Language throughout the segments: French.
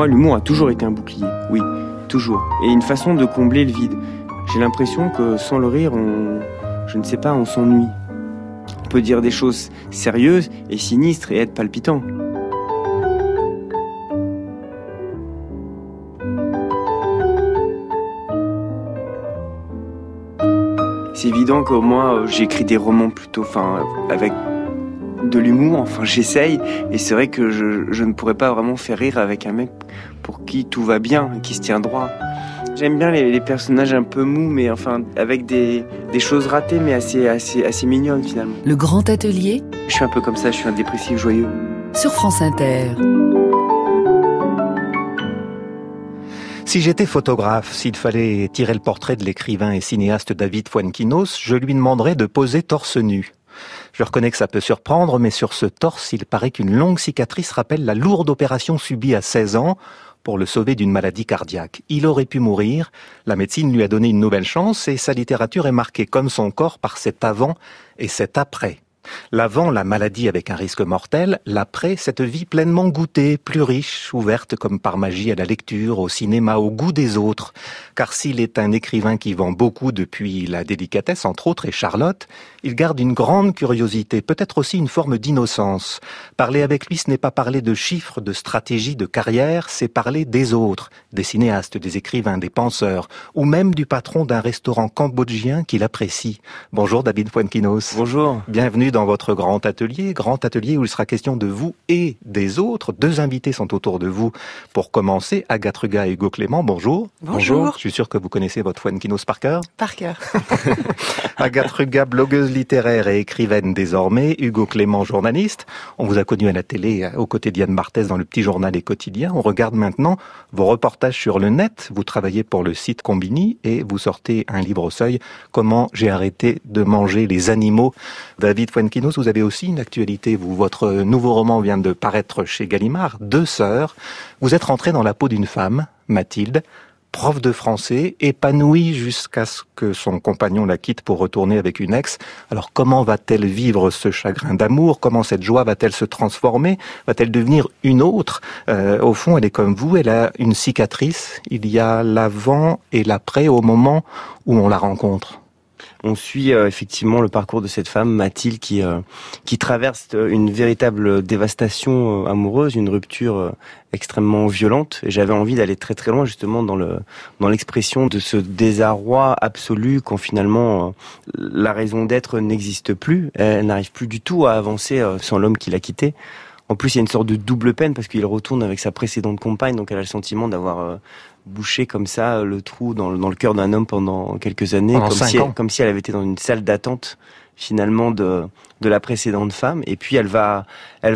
moi, l'humour a toujours été un bouclier. Oui, toujours. Et une façon de combler le vide. J'ai l'impression que sans le rire, on s'ennuie. On peut dire des choses sérieuses et sinistres et être palpitant. C'est évident que moi, j'écris des romans plutôt, avec de l'humour, j'essaye. Et c'est vrai que je ne pourrais pas vraiment faire rire avec un mec pour qui tout va bien, qui se tient droit. J'aime bien les personnages un peu mous, mais avec des choses ratées, mais assez mignonnes finalement. Le Grand Atelier. Je suis un peu comme ça, je suis un dépressif joyeux. Sur France Inter. Si j'étais photographe, s'il fallait tirer le portrait de l'écrivain et cinéaste David Fuenquinos, je lui demanderais de poser torse nu. Je reconnais que ça peut surprendre, mais sur ce torse, il paraît qu'une longue cicatrice rappelle la lourde opération subie à 16 ans pour le sauver d'une maladie cardiaque. Il aurait pu mourir, la médecine lui a donné une nouvelle chance et sa littérature est marquée comme son corps par cet avant et cet après. L'avant, la maladie avec un risque mortel, l'après, cette vie pleinement goûtée, plus riche, ouverte comme par magie à la lecture, au cinéma, au goût des autres. Car s'il est un écrivain qui vend beaucoup depuis La délicatesse, entre autres, et Charlotte, il garde une grande curiosité, peut-être aussi une forme d'innocence. Parler avec lui, ce n'est pas parler de chiffres, de stratégie, de carrière, c'est parler des autres, des cinéastes, des écrivains, des penseurs, ou même du patron d'un restaurant cambodgien qu'il apprécie. Bonjour David Fuenquinos. Bonjour. Bienvenue dans votre grand atelier où il sera question de vous et des autres. Deux invités sont autour de vous. Pour commencer, Agathe Ruga et Hugo Clément, bonjour. Bonjour. Je suis sûr que vous connaissez votre Fuenquinos par cœur. Par cœur. Agathe Ruga, blogueuse littéraire et écrivaine désormais. Hugo Clément, journaliste. On vous a connu à la télé aux côtés d'Yann Barthès dans le Petit Journal et Quotidien. On regarde maintenant vos reportages sur le net. Vous travaillez pour le site Combini et vous sortez un livre au seuil. Comment j'ai arrêté de manger les animaux. David Fuenquinos, vous avez aussi une actualité. Votre nouveau roman vient de paraître chez Gallimard, Deux sœurs. Vous êtes rentré dans la peau d'une femme, Mathilde, prof de français, épanouie jusqu'à ce que son compagnon la quitte pour retourner avec une ex. Alors comment va-t-elle vivre ce chagrin d'amour? Comment cette joie va-t-elle se transformer? Va-t-elle devenir une autre? Au fond, elle est comme vous, elle a une cicatrice. Il y a l'avant et l'après au moment où on la rencontre. On suit effectivement le parcours de cette femme, Mathilde, qui traverse une véritable dévastation amoureuse, une rupture extrêmement violente. Et j'avais envie d'aller très très loin justement dans l'expression de ce désarroi absolu quand finalement la raison d'être n'existe plus. Elle n'arrive plus du tout à avancer sans l'homme qui l'a quittée. En plus, il y a une sorte de double peine parce qu'il retourne avec sa précédente compagne, donc elle a le sentiment d'avoir bouché comme ça le trou dans le cœur d'un homme pendant quelques années, comme si elle avait été dans une salle d'attente finalement de la précédente femme. Et puis elle va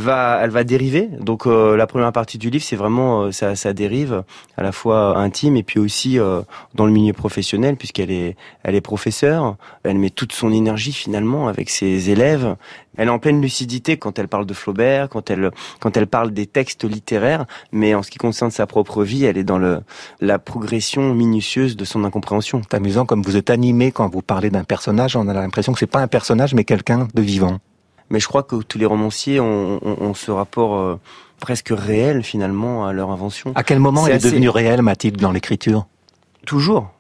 dériver. Donc la première partie du livre, c'est vraiment ça dérive à la fois intime et puis aussi dans le milieu professionnel, puisqu'elle est professeure. Elle met toute son énergie finalement avec ses élèves. Elle est en pleine lucidité quand elle parle de Flaubert, quand elle parle des textes littéraires, mais en ce qui concerne sa propre vie, elle est dans la progression minutieuse de son incompréhension. C'est amusant comme vous êtes animé quand vous parlez d'un personnage, on a l'impression que c'est pas un personnage mais quelqu'un de vivant. Mais je crois que tous les romanciers ont ce rapport presque réel finalement à leur invention. À quel moment elle est devenue réelle, Mathilde, dans l'écriture ? Toujours.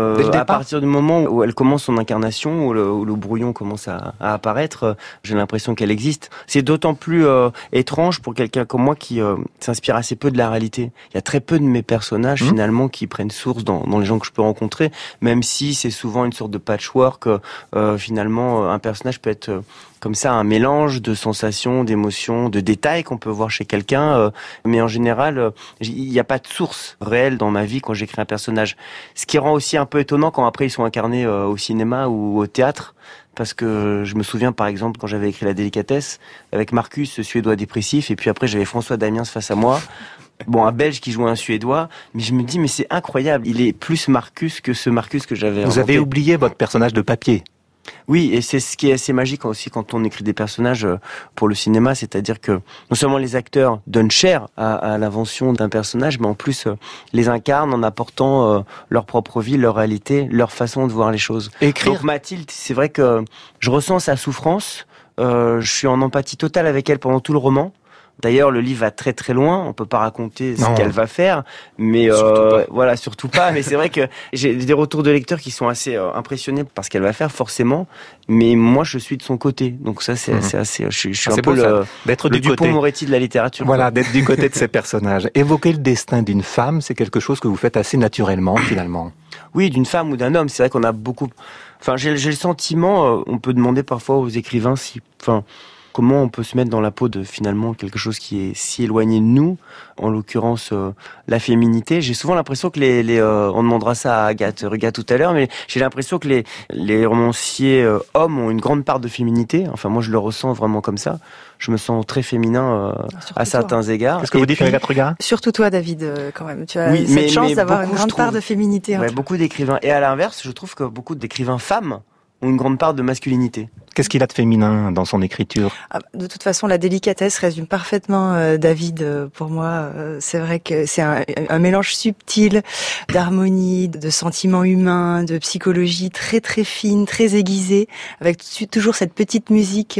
À partir du moment où elle commence son incarnation, où le brouillon commence à apparaître, j'ai l'impression qu'elle existe. C'est d'autant plus étrange pour quelqu'un comme moi qui s'inspire assez peu de la réalité. Il y a très peu de mes personnages finalement qui prennent source dans les gens que je peux rencontrer, même si c'est souvent une sorte de patchwork. Finalement, un personnage peut être comme ça un mélange de sensations, d'émotions, de détails qu'on peut voir chez quelqu'un. Mais en général, il n'y a pas de source réelle dans ma vie quand j'écris un personnage. Ce qui rend aussi un peu étonnant quand après ils sont incarnés au cinéma ou au théâtre. Parce que je me souviens par exemple quand j'avais écrit La délicatesse avec Marcus, ce Suédois dépressif, et puis après j'avais François Damiens face à moi. Bon, un Belge qui jouait un Suédois, mais je me dis mais c'est incroyable, il est plus Marcus que ce Marcus que j'avais inventé. Vous avez oublié votre personnage de papier. Oui, et c'est ce qui est assez magique aussi quand on écrit des personnages pour le cinéma, c'est-à-dire que non seulement les acteurs donnent chair à l'invention d'un personnage, mais en plus les incarnent en apportant leur propre vie, leur réalité, leur façon de voir les choses. Écrire. Donc Mathilde, c'est vrai que je ressens sa souffrance, je suis en empathie totale avec elle pendant tout le roman. D'ailleurs, le livre va très très loin. On peut pas raconter ce Non. qu'elle va faire, mais voilà, surtout pas. Mais c'est vrai que j'ai des retours de lecteurs qui sont assez impressionnés par ce qu'elle va faire, forcément. Mais moi, je suis de son côté. Donc ça, c'est assez. Je suis C'est un peu beau, ça, d'être le du côté. Dupond-Moretti de la littérature. Voilà, d'être du côté de ces personnages. Évoquer le destin d'une femme, c'est quelque chose que vous faites assez naturellement, finalement. Oui, d'une femme ou d'un homme. C'est vrai qu'on a beaucoup. Enfin, j'ai le sentiment. On peut demander parfois aux écrivains comment on peut se mettre dans la peau de finalement quelque chose qui est si éloigné de nous, en l'occurrence la féminité. J'ai souvent l'impression que on demandera ça à Agathe Rugat tout à l'heure, mais j'ai l'impression que les romanciers hommes ont une grande part de féminité. Enfin, moi, je le ressens vraiment comme ça. Je me sens très féminin à certains égards. Qu'est-ce que vous dites, Agathe Rugat ? Surtout toi, David, quand même. Tu as Oui, cette chance d'avoir une beaucoup, grande part de féminité. Ouais, beaucoup d'écrivains. Et à l'inverse, je trouve que beaucoup d'écrivains femmes ont une grande part de masculinité. Qu'est-ce qu'il a de féminin dans son écriture ? De toute façon, la délicatesse résume parfaitement David pour moi. C'est vrai que c'est un mélange subtil d'harmonie, de sentiments humains, de psychologie très très fine, très aiguisée, avec toujours cette petite musique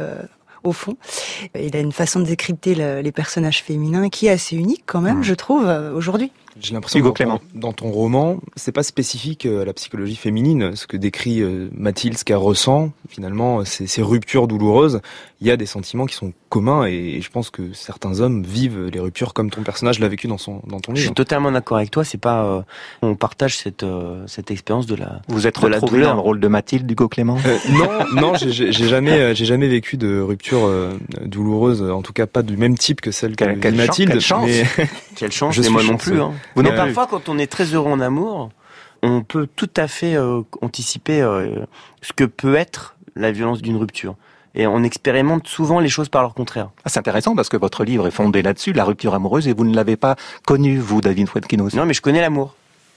au fond. Il a une façon de décrypter les personnages féminins qui est assez unique quand même, je trouve, aujourd'hui. J'ai l'impression Hugo que Clément. dans ton roman, c'est pas spécifique à la psychologie féminine. Ce que décrit Mathilde, ce qu'elle ressent, finalement, ces ruptures douloureuses, il y a des sentiments qui sont communs et je pense que certains hommes vivent les ruptures comme ton personnage l'a vécu dans ton Je livre. suis totalement d'accord avec toi. C'est pas, on partage cette expérience de la. Vous êtes de la retrouvé douleur. dans le rôle de Mathilde, Hugo Clément ? Non, j'ai jamais vécu de rupture douloureuse, en tout cas pas du même type que celle que Quelle vit Mathilde. quelle chance. Mais Quelle chance, Je mais suis moi non chanceux. plus. Hein. Vous non Mais parfois, quand on est très heureux en amour, on peut tout à fait anticiper ce que peut être la violence d'une rupture. Et on expérimente souvent les choses par leur contraire. C'est intéressant parce que votre livre est fondé là-dessus, la rupture amoureuse, et vous ne l'avez pas connu, vous, David Fuenquinos. Non, mais je connais l'amour.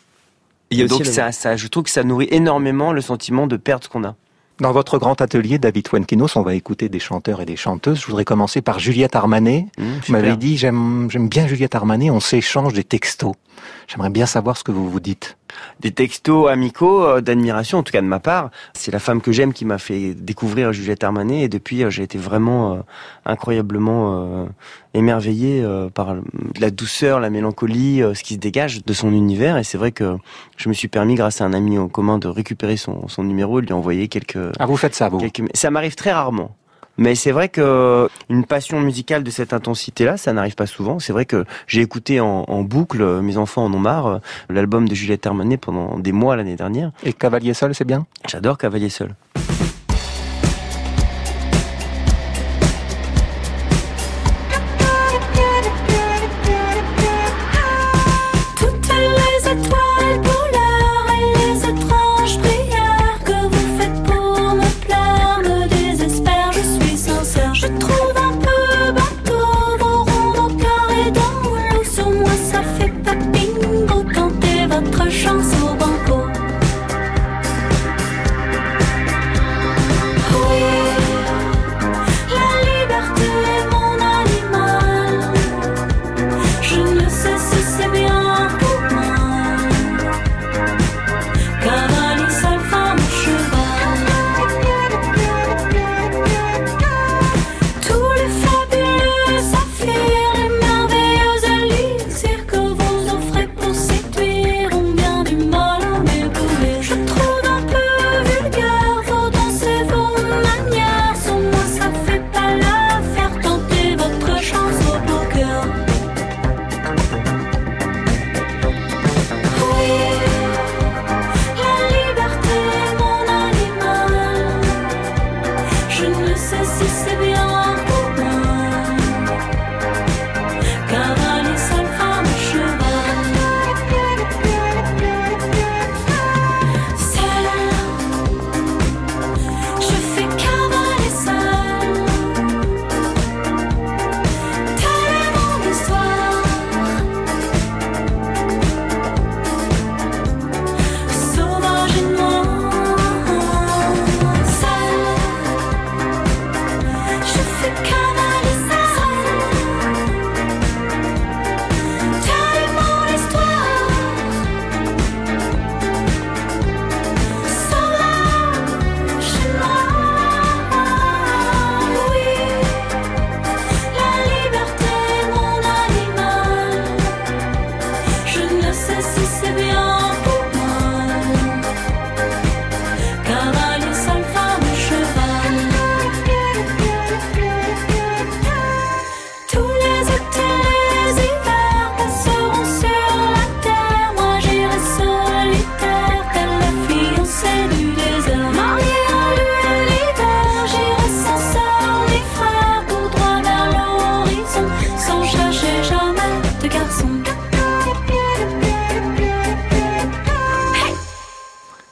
il y a Donc aussi je trouve que ça nourrit énormément le sentiment de perdre ce qu'on a. Dans votre grand atelier, David Fuenquinos, on va écouter des chanteurs et des chanteuses. Je voudrais commencer par Juliette Armanet. Vous Super. m'avez dit, j'aime bien Juliette Armanet, on s'échange des textos. J'aimerais bien savoir ce que vous vous dites. Des textos amicaux, d'admiration, en tout cas de ma part. C'est la femme que j'aime qui m'a fait découvrir Juliette Armanet, et depuis j'ai été vraiment incroyablement émerveillé par la douceur, la mélancolie, ce qui se dégage de son univers. Et c'est vrai que je me suis permis, grâce à un ami en commun, de récupérer son numéro et de lui envoyer quelques... Ah, vous faites ça, vous ? Ça m'arrive très rarement. Mais c'est vrai que une passion musicale de cette intensité-là, ça n'arrive pas souvent. C'est vrai que j'ai écouté en boucle, mes enfants en ont marre, l'album de Juliette Armanet pendant des mois l'année dernière. Et Cavalier seul, c'est bien ? J'adore Cavalier seul. Toutes les étoiles pour l'heure et les étranges prières que vous faites pour me plaire me désespèrent, je suis sincère. Je trouve un peu bateau vos ronds, vos carrés dans l'eau. Sur moi ça fait pas bingo, tentez votre chance au banco.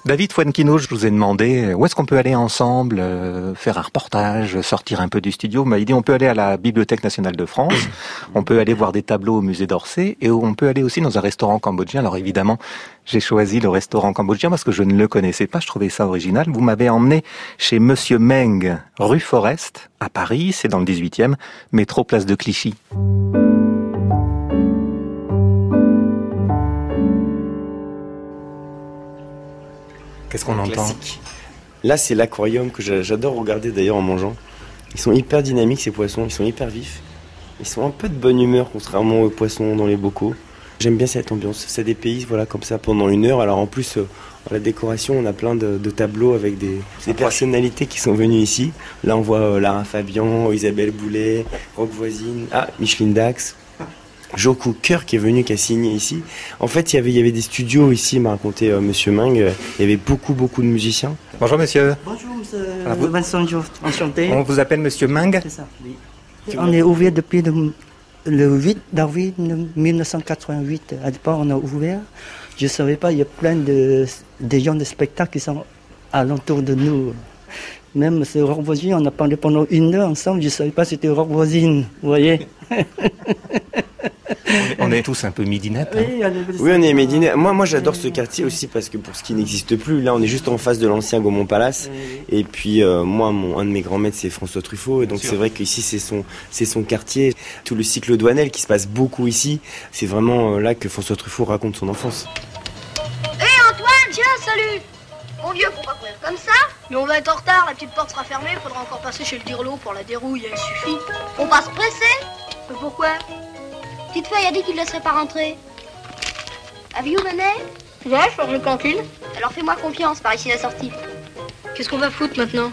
David Fuenquinos, je vous ai demandé où est-ce qu'on peut aller ensemble, faire un reportage, sortir un peu du studio. Vous m'avez dit on peut aller à la Bibliothèque nationale de France, on peut aller voir des tableaux au musée d'Orsay et on peut aller aussi dans un restaurant cambodgien. Alors évidemment, j'ai choisi le restaurant cambodgien parce que je ne le connaissais pas, je trouvais ça original. Vous m'avez emmené chez Monsieur Meng, rue Forest, à Paris, c'est dans le 18e, métro Place de Clichy. Qu'est-ce qu'on entend ? Classique. Là, c'est l'aquarium que j'adore regarder d'ailleurs en mangeant. Ils sont hyper dynamiques ces poissons, ils sont hyper vifs. Ils sont un peu de bonne humeur contrairement aux poissons dans les bocaux. J'aime bien cette ambiance, ça dépayse voilà, comme ça pendant 1 heure. Alors en plus, la décoration, on a plein de tableaux avec des personnalités qui sont venues ici. Là, on voit Lara Fabian, Isabelle Boulet, Rock Voisine, Micheline Dax. Joe Cooker qui est venu, qui a signé ici. En fait, il y avait des studios ici, m'a raconté Monsieur Meng. Il y avait beaucoup de musiciens. Bonjour monsieur. Bonjour monsieur Vincent Jour, enchanté. On vous appelle Monsieur Meng ? C'est ça, oui. On est ouvert depuis le 8 d'avril 1988. À l'époque, on a ouvert. Je ne savais pas, il y a plein de gens de spectacle qui sont alentour de nous. Même ce Rock Voisine, on a parlé pendant 1 heure ensemble. Je ne savais pas que c'était Rock Voisine, vous voyez. On est tous un peu midinette. Hein. Oui, on est Médine. Moi, j'adore ce quartier aussi parce que pour ce qui n'existe plus, là, on est juste en face de l'ancien Gaumont Palace. Et puis, moi, un de mes grands maîtres, c'est François Truffaut. Et donc, c'est vrai qu'ici, c'est son quartier. Tout le cycle Douanel qui se passe beaucoup ici. C'est vraiment là que François Truffaut raconte son enfance. Hé Antoine, tiens, salut. Mon vieux, faut pas courir comme ça. Mais on va être en retard, la petite porte sera fermée. Faudra encore passer chez le dirlo pour la dérouille, il suffit. On va se presser. Mais pourquoi? Petite feuille a dit qu'il ne laisserait pas rentrer. Avez-vous mené? Ouais, je sors de cantine. Alors fais-moi confiance, par ici la sortie. Qu'est-ce qu'on va foutre maintenant?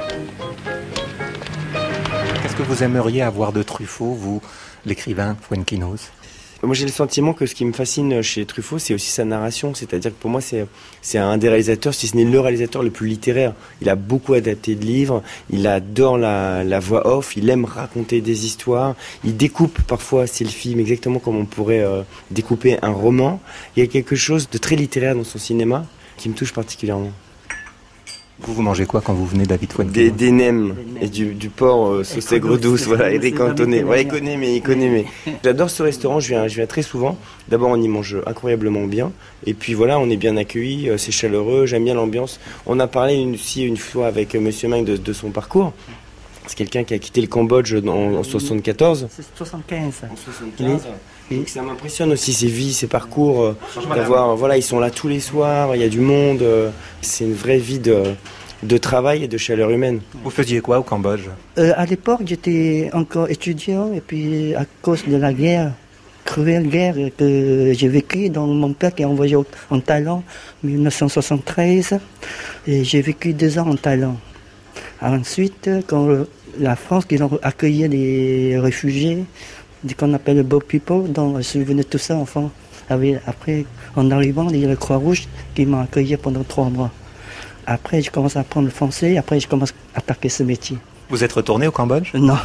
Qu'est-ce que vous aimeriez avoir de Truffaut, vous, l'écrivain Fuenquinos ? Moi, j'ai le sentiment que ce qui me fascine chez Truffaut, c'est aussi sa narration. C'est-à-dire que pour moi, c'est un des réalisateurs, si ce n'est le réalisateur le plus littéraire. Il a beaucoup adapté de livres, il adore la voix off, il aime raconter des histoires, il découpe parfois, c'est le film, exactement comme on pourrait découper un roman. Il y a quelque chose de très littéraire dans son cinéma qui me touche particulièrement. Vous mangez quoi quand vous venez, David Fuenquinos ? Des nems et du porc sauce aigre douce, voilà, Eric Antonet. Ouais, il connaît, mais j'adore ce restaurant, je viens très souvent. D'abord, on y mange incroyablement bien. Et puis voilà, on est bien accueillis, c'est chaleureux, j'aime bien l'ambiance. On a parlé aussi une fois avec Monsieur Meng de son parcours. C'est quelqu'un qui a quitté le Cambodge en 74. C'est 75. En 75. Donc ça m'impressionne aussi ces vies, ces parcours, d'avoir, voilà, ils sont là tous les soirs, il y a du monde, c'est une vraie vie de travail et de chaleur humaine. Vous faisiez quoi au Cambodge ? À l'époque, j'étais encore étudiant et puis à cause de la guerre, cruelle guerre que j'ai vécue, donc mon père qui est envoyé en Thaïlande en 1973 et j'ai vécu 2 ans en Thaïlande. Ensuite, quand la France qui a accueilli les réfugiés, qu'on appelle le Boat People, donc je suis venu tout ça, enfin. Après, en arrivant, il y a le Croix-Rouge qui m'a accueilli pendant 3 mois. Après, je commence à apprendre le français, après je commence à attaquer ce métier. Vous êtes retourné au Cambodge ? Non,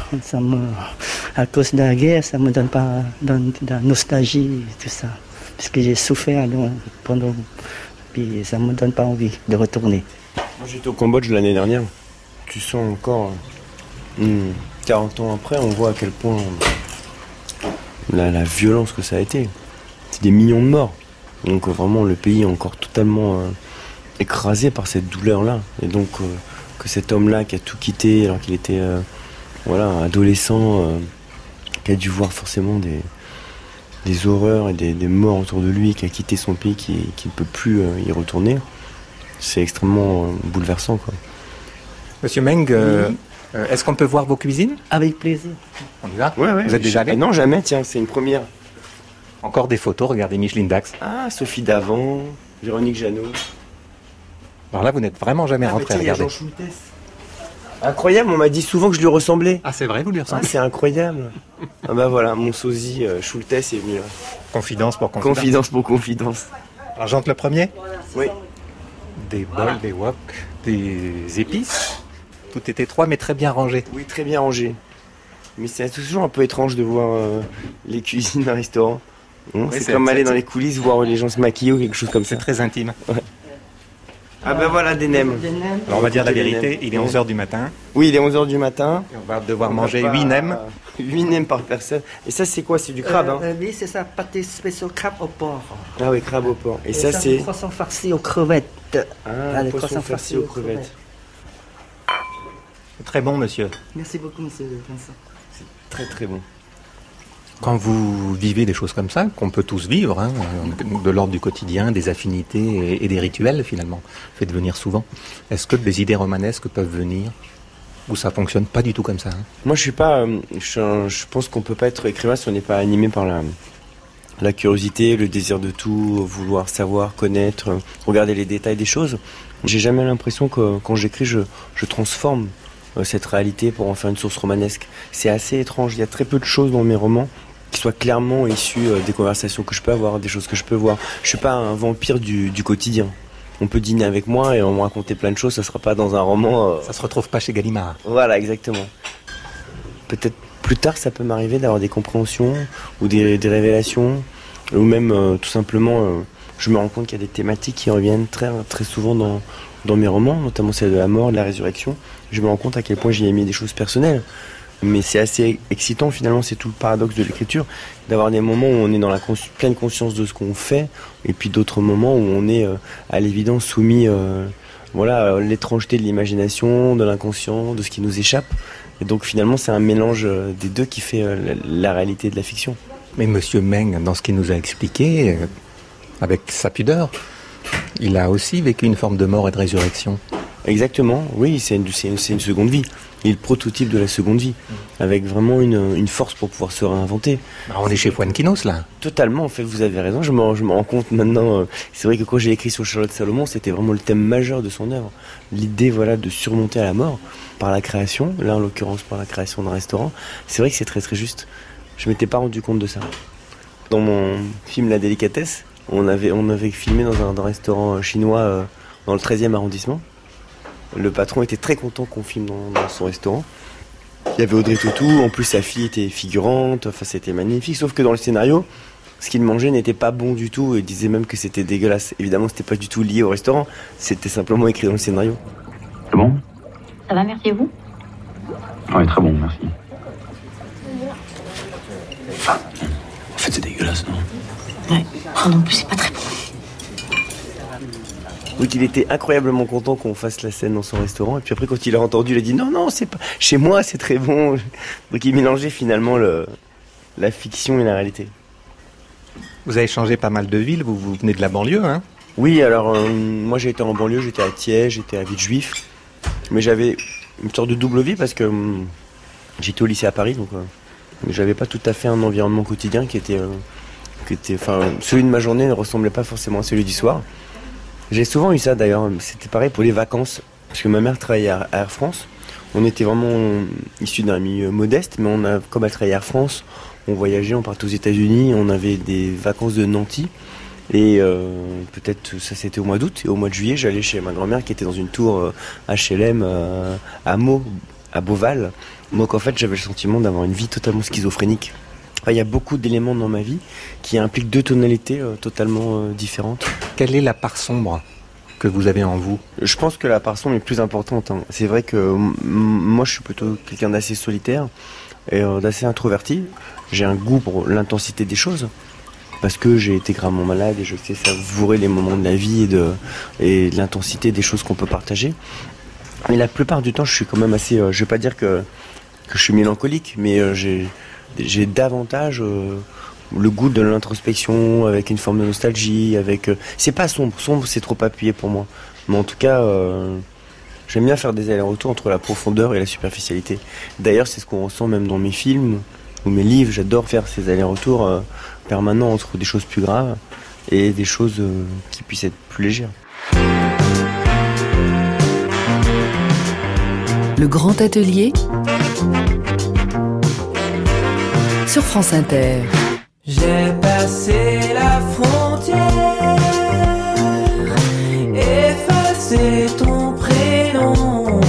à cause de la guerre, ça me donne pas de la nostalgie, tout ça. Parce que j'ai souffert pendant, puis ça me donne pas envie de retourner. Moi, j'étais au Cambodge l'année dernière. Tu sens encore, 40 ans après, on voit à quel point la violence que ça a été. C'est des millions de morts. Donc vraiment, le pays est encore totalement écrasé par cette douleur-là. Et donc, que cet homme-là qui a tout quitté alors qu'il était adolescent, qui a dû voir forcément des horreurs et des morts autour de lui, qui a quitté son pays, qui ne peut plus y retourner, c'est extrêmement bouleversant, quoi. Monsieur Meng, est-ce qu'on peut voir vos cuisines ? Avec plaisir. On y va ? Ouais. Vous êtes déjà allé ? Non, jamais, tiens, c'est une première. Encore des photos, regardez Micheline Dax. Ah, Sophie Davant, Véronique Jeannot. Alors là, vous n'êtes vraiment jamais rentré, regardez. Incroyable, on m'a dit souvent que je lui ressemblais. Ah, c'est vrai, vous lui ressemblez ? C'est incroyable. Ah bah voilà, mon sosie Schultes est venu là. Confidence pour confidence. Confidence pour confidence. Alors, j'entre le premier ? Oui. Des bols, des wok, des épices. Tout est étroit, mais très bien rangé. Oui, très bien rangé. Mais c'est toujours un peu étrange de voir les cuisines d'un restaurant. C'est comme aller dans les coulisses, voir les gens se maquiller ou quelque chose comme ça. C'est très intime. Ouais. Ah ben voilà, des nems. Alors on va dire la Des vérité, nems. il est 11h du matin. Oui, il est 11h du matin. Et on va devoir manger 8 nems. 8 nems par personne. Et ça, c'est quoi? C'est du crabe, hein? Oui, c'est ça, pâté spécial crabe au porc. Ah oui, crabe au porc. Et ça, c'est c'est... croissant farci aux crevettes. Ah, les poisson croissants farci aux crevettes. Très bon, monsieur. Merci beaucoup, monsieur Vincent. Très très bon. Quand vous vivez des choses comme ça, qu'on peut tous vivre, hein, de l'ordre du quotidien, des affinités et des rituels finalement, faites venir souvent, est-ce que des idées romanesques peuvent venir ou ça fonctionne pas du tout comme ça, hein? Moi, je suis pas... je pense qu'on peut pas être écrivain si on n'est pas animé par la curiosité, le désir de tout, vouloir savoir, connaître, regarder les détails des choses. J'ai jamais l'impression que quand j'écris, je transforme cette réalité pour en faire une source romanesque. C'est assez étrange. Il y a très peu de choses dans mes romans qui soient clairement issues des conversations que je peux avoir, des choses que je peux voir. Je suis pas un vampire du quotidien. On peut dîner avec moi et on me raconter plein de choses, ça sera pas dans un roman. Ça se retrouve pas chez Gallimard. Voilà, exactement. Peut-être plus tard, ça peut m'arriver d'avoir des compréhensions ou des révélations, ou même tout simplement, je me rends compte qu'il y a des thématiques qui reviennent très, très souvent dans mes romans, notamment celle de la mort, de la résurrection. Je me rends compte à quel point j'y ai mis des choses personnelles. Mais c'est assez excitant finalement, c'est tout le paradoxe de l'écriture, d'avoir des moments où on est dans la pleine conscience de ce qu'on fait, et puis d'autres moments où on est à l'évidence soumis à l'étrangeté de l'imagination, de l'inconscient, de ce qui nous échappe. Et donc finalement c'est un mélange des deux qui fait la réalité de la fiction. Mais monsieur Meng, dans ce qu'il nous a expliqué, avec sa pudeur, il a aussi vécu une forme de mort et de résurrection. Exactement, oui, c'est une seconde vie. Il est le prototype de la seconde vie, avec vraiment une force pour pouvoir se réinventer. On est chez Fuenquinos, là. Totalement, en fait, vous avez raison, je me rends compte maintenant. C'est vrai que quand j'ai écrit sur Charlotte Salomon, c'était vraiment le thème majeur de son œuvre. L'idée, de surmonter à la mort par la création, là en l'occurrence par la création d'un restaurant. C'est vrai que c'est très très juste. Je m'étais pas rendu compte de ça. Dans mon film La Délicatesse, on avait filmé dans un restaurant chinois dans le 13e arrondissement. Le patron était très content qu'on filme dans son restaurant. Il y avait Audrey Tautou, en plus sa fille était figurante, enfin c'était magnifique, sauf que dans le scénario, ce qu'il mangeait n'était pas bon du tout et disait même que c'était dégueulasse. Évidemment, c'était pas du tout lié au restaurant, c'était simplement écrit dans le scénario. C'est bon? Ça va, merci, et vous? Oui, très bon, merci. Enfin, en fait, c'est dégueulasse, non? Ouais, non plus, c'est pas très bon. Donc il était incroyablement content qu'on fasse la scène dans son restaurant. Et puis après, quand il a entendu, il a dit non, c'est pas chez moi, c'est très bon. Donc il mélangeait finalement la fiction et la réalité. Vous avez changé pas mal de villes, vous venez de la banlieue, hein? Oui, alors moi j'ai été en banlieue, j'étais à Thiers, j'étais à Villejuif. Mais j'avais une sorte de double vie parce que j'étais au lycée à Paris, donc j'avais pas tout à fait un environnement quotidien qui était celui de ma journée ne ressemblait pas forcément à celui du soir. J'ai souvent eu ça d'ailleurs, c'était pareil pour les vacances, parce que ma mère travaillait à Air France. On était vraiment issus d'un milieu modeste, mais comme elle travaillait à Air France, on voyageait, on partait aux États-Unis, on avait des vacances de Nanty. Et peut-être ça c'était au mois d'août, et au mois de juillet j'allais chez ma grand-mère qui était dans une tour HLM à Meaux, à Beauval. Donc en fait j'avais le sentiment d'avoir une vie totalement schizophrénique. Enfin, il y a beaucoup d'éléments dans ma vie qui impliquent deux tonalités totalement différentes. Quelle est la part sombre que vous avez en vous? Je pense que la part sombre est plus importante. C'est vrai que moi je suis plutôt quelqu'un d'assez solitaire et d'assez introverti. J'ai un goût pour l'intensité des choses parce que j'ai été gravement malade et je sais savourer les moments de la vie et de l'intensité des choses qu'on peut partager. Mais la plupart du temps je suis quand même assez... je vais pas dire que je suis mélancolique, mais j'ai davantage le goût de l'introspection avec une forme de nostalgie, c'est pas sombre, c'est trop appuyé pour moi. Mais en tout cas, j'aime bien faire des allers-retours entre la profondeur et la superficialité. D'ailleurs, c'est ce qu'on ressent même dans mes films ou mes livres. J'adore faire ces allers-retours permanents entre des choses plus graves et des choses qui puissent être plus légères. Le grand atelier sur France Inter. J'ai passé la frontière, effacé ton prénom.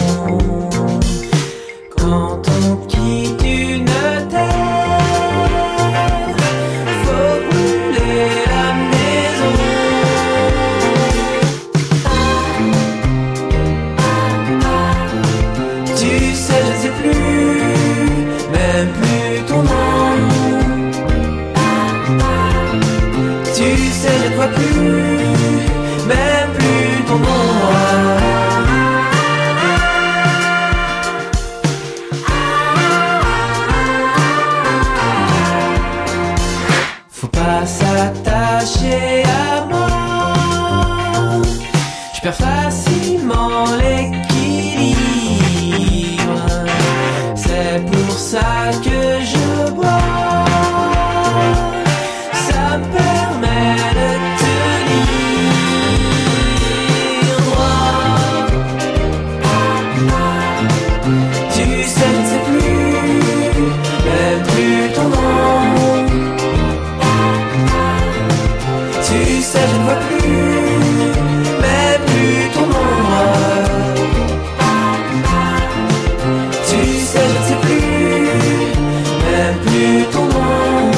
Quand on quitte une terre, faut brûler la maison. Je perds facilement l'équilibre. C'est pour ça que je bois. Ça me permet de tenir droit. Tu sais, je ne sais plus, même plus ton nom. Tu sais, je ne vois plus, même plus ton ombre. Tu sais, je ne sais plus, même plus ton nom.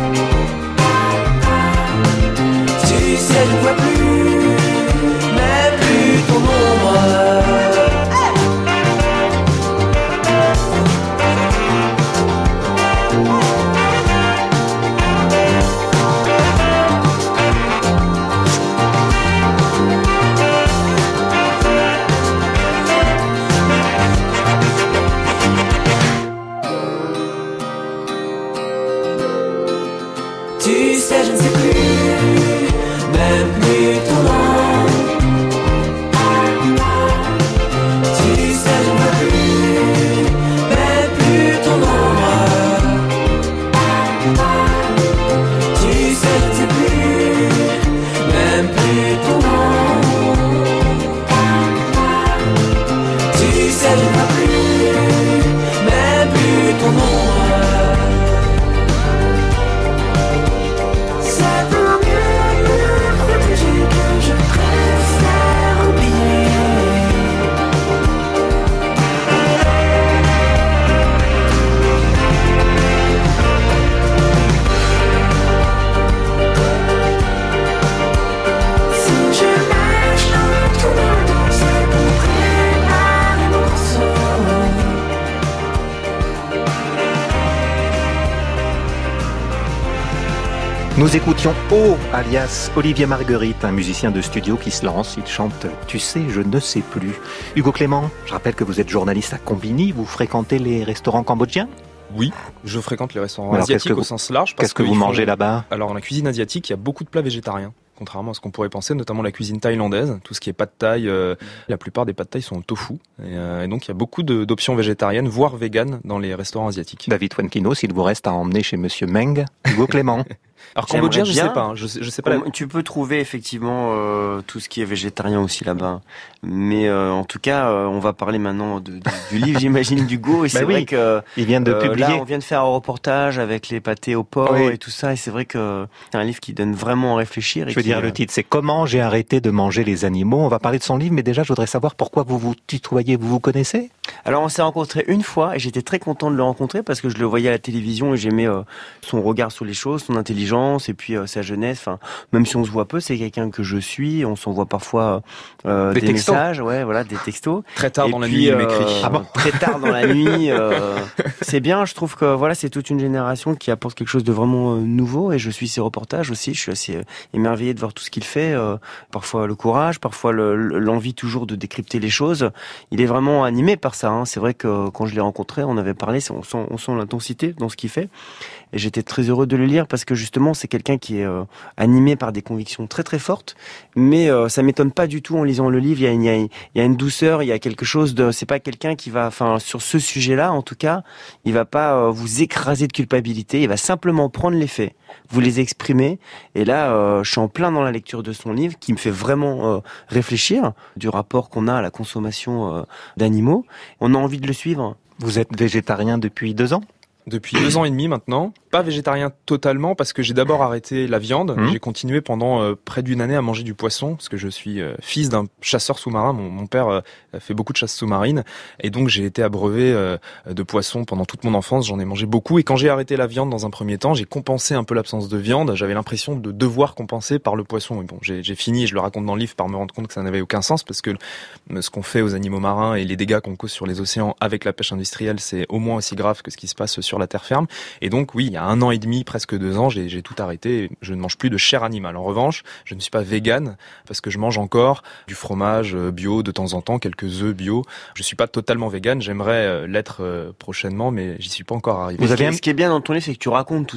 Tu sais, je ne vois plus, même plus ton ombre. Tu sais, je ne sais plus, même plus ton nom. Tu sais, je ne vois plus, même plus ton ombre. Tu sais, je ne sais plus, même plus ton nom. Tu sais, je ne vois plus, même plus ton ombre. Nous écoutions O, alias Olivier Marguerite, un musicien de studio qui se lance. Il chante « Tu sais, je ne sais plus ». Hugo Clément, je rappelle que vous êtes journaliste à Combini. Vous fréquentez les restaurants cambodgiens ? Oui, je fréquente les restaurants asiatiques au sens large. Qu'est-ce que vous mangez là-bas ? Alors, dans la cuisine asiatique, il y a beaucoup de plats végétariens. Contrairement à ce qu'on pourrait penser, notamment la cuisine thaïlandaise, tout ce qui est pad thaï, la plupart des pad thaï sont au tofu. Et donc, il y a beaucoup d'options végétariennes, voire véganes, dans les restaurants asiatiques. David Fuenquino, s'il vous reste à emmener chez Monsieur Meng, Hugo Clément. Alors cambodgien, je sais pas. Je sais pas. Tu peux trouver effectivement tout ce qui est végétarien aussi là-bas. Mais en tout cas, on va parler maintenant du livre, j'imagine, d'Hugo. Et c'est vrai que il vient de publier. Là, on vient de faire un reportage avec les pâtés au porc et tout ça. Et c'est vrai que c'est un livre qui donne vraiment à réfléchir. Je veux dire, le titre, c'est Comment j'ai arrêté de manger les animaux. On va parler de son livre, mais déjà, je voudrais savoir pourquoi vous vous tutoyez. Vous vous connaissez ? Alors, on s'est rencontrés une fois et j'étais très content de le rencontrer parce que je le voyais à la télévision et j'aimais son regard sur les choses, son intelligence et puis sa jeunesse. Enfin, même si on se voit peu, c'est quelqu'un que je suis. On s'envoie parfois des messages, des textos. Très tard dans la nuit, il m'écrit. Très tard dans la nuit. C'est bien. Je trouve que c'est toute une génération qui apporte quelque chose de vraiment nouveau et je suis ses reportages aussi. Je suis assez émerveillé de voir tout ce qu'il fait. Parfois le courage, parfois l'envie toujours de décrypter les choses. Il est vraiment animé par ça. C'est vrai que quand je l'ai rencontré, on avait parlé, on sent l'intensité dans ce qu'il fait. Et j'étais très heureux de le lire parce que justement, c'est quelqu'un qui est animé par des convictions très très fortes. Mais ça m'étonne pas du tout en lisant le livre. Il y a une douceur, il y a quelque chose de. C'est pas quelqu'un qui va, sur ce sujet-là, en tout cas, il va pas vous écraser de culpabilité. Il va simplement prendre les faits, vous les exprimer. Et là, je suis en plein dans la lecture de son livre qui me fait vraiment réfléchir du rapport qu'on a à la consommation d'animaux. On a envie de le suivre. Vous êtes végétarien depuis 2 ans ? Depuis 2 ans et demi maintenant. Pas végétarien totalement parce que j'ai d'abord arrêté la viande. J'ai continué pendant près d'une année à manger du poisson parce que je suis fils d'un chasseur sous-marin. Mon père fait beaucoup de chasse sous-marine et donc j'ai été abreuvé de poissons pendant toute mon enfance. J'en ai mangé beaucoup et quand j'ai arrêté la viande dans un premier temps, j'ai compensé un peu l'absence de viande. J'avais l'impression de devoir compenser par le poisson. Et bon, j'ai fini, et je le raconte dans le livre, par me rendre compte que ça n'avait aucun sens parce que ce qu'on fait aux animaux marins et les dégâts qu'on cause sur les océans avec la pêche industrielle, c'est au moins aussi grave que ce qui se passe sur la terre ferme. Et donc oui, il y a 1 an et demi, presque 2 ans, j'ai tout arrêté. Je ne mange plus de chair animale. En revanche, je ne suis pas végane parce que je mange encore du fromage bio de temps en temps, quelques œufs bio. Je suis pas totalement végane. J'aimerais l'être prochainement, mais j'y suis pas encore arrivé. Ce qui est bien dans ton livre, c'est que tu racontes tout ça.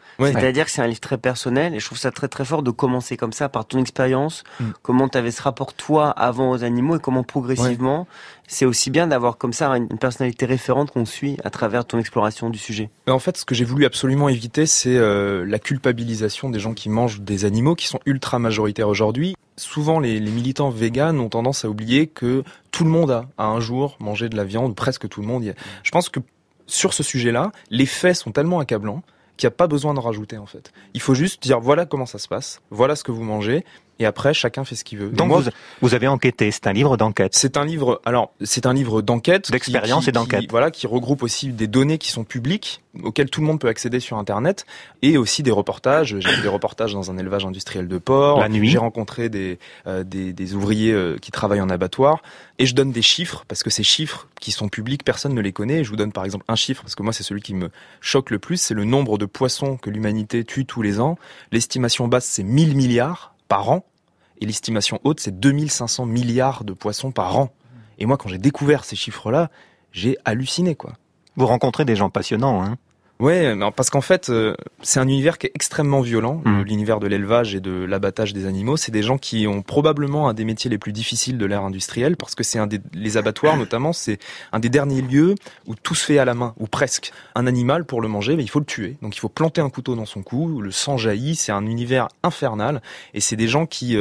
Ouais. C'est-à-dire que c'est un livre très personnel et je trouve ça très très fort de commencer comme ça par ton expérience, comment tu avais ce rapport toi avant aux animaux et comment progressivement, c'est aussi bien d'avoir comme ça une personnalité référente qu'on suit à travers ton exploration du sujet. En fait, ce que j'ai voulu absolument éviter, c'est la culpabilisation des gens qui mangent des animaux, qui sont ultra majoritaires aujourd'hui. Souvent, les militants véganes ont tendance à oublier que tout le monde a un jour mangé de la viande, ou presque tout le monde. Je pense que sur ce sujet-là, les faits sont tellement accablants qu'il n'y a pas besoin de rajouter, en fait. Il faut juste dire, voilà comment ça se passe, voilà ce que vous mangez, et après, chacun fait ce qu'il veut. Donc, vous avez enquêté, c'est un livre d'enquête. C'est un livre d'enquête. D'expérience et d'enquête. Qui regroupe aussi des données qui sont publiques, auxquelles tout le monde peut accéder sur Internet, et aussi des reportages. J'ai fait des reportages dans un élevage industriel de porc. La nuit. J'ai rencontré des ouvriers qui travaillent en abattoir. Et je donne des chiffres, parce que ces chiffres qui sont publics, personne ne les connaît. Je vous donne par exemple un chiffre, parce que moi c'est celui qui me choque le plus, c'est le nombre de poissons que l'humanité tue tous les ans. L'estimation basse, c'est 1000 milliards par an, et l'estimation haute, c'est 2500 milliards de poissons par an. Et moi, quand j'ai découvert ces chiffres-là, j'ai halluciné, quoi. Vous rencontrez des gens passionnants, hein? Ouais, parce qu'en fait, c'est un univers qui est extrêmement violent, l'univers de l'élevage et de l'abattage des animaux. C'est des gens qui ont probablement un des métiers les plus difficiles de l'ère industrielle, parce que les abattoirs notamment, c'est un des derniers lieux où tout se fait à la main, ou presque. Un animal, pour le manger, il faut le tuer. Donc il faut planter un couteau dans son cou, le sang jaillit, c'est un univers infernal, et c'est des gens qui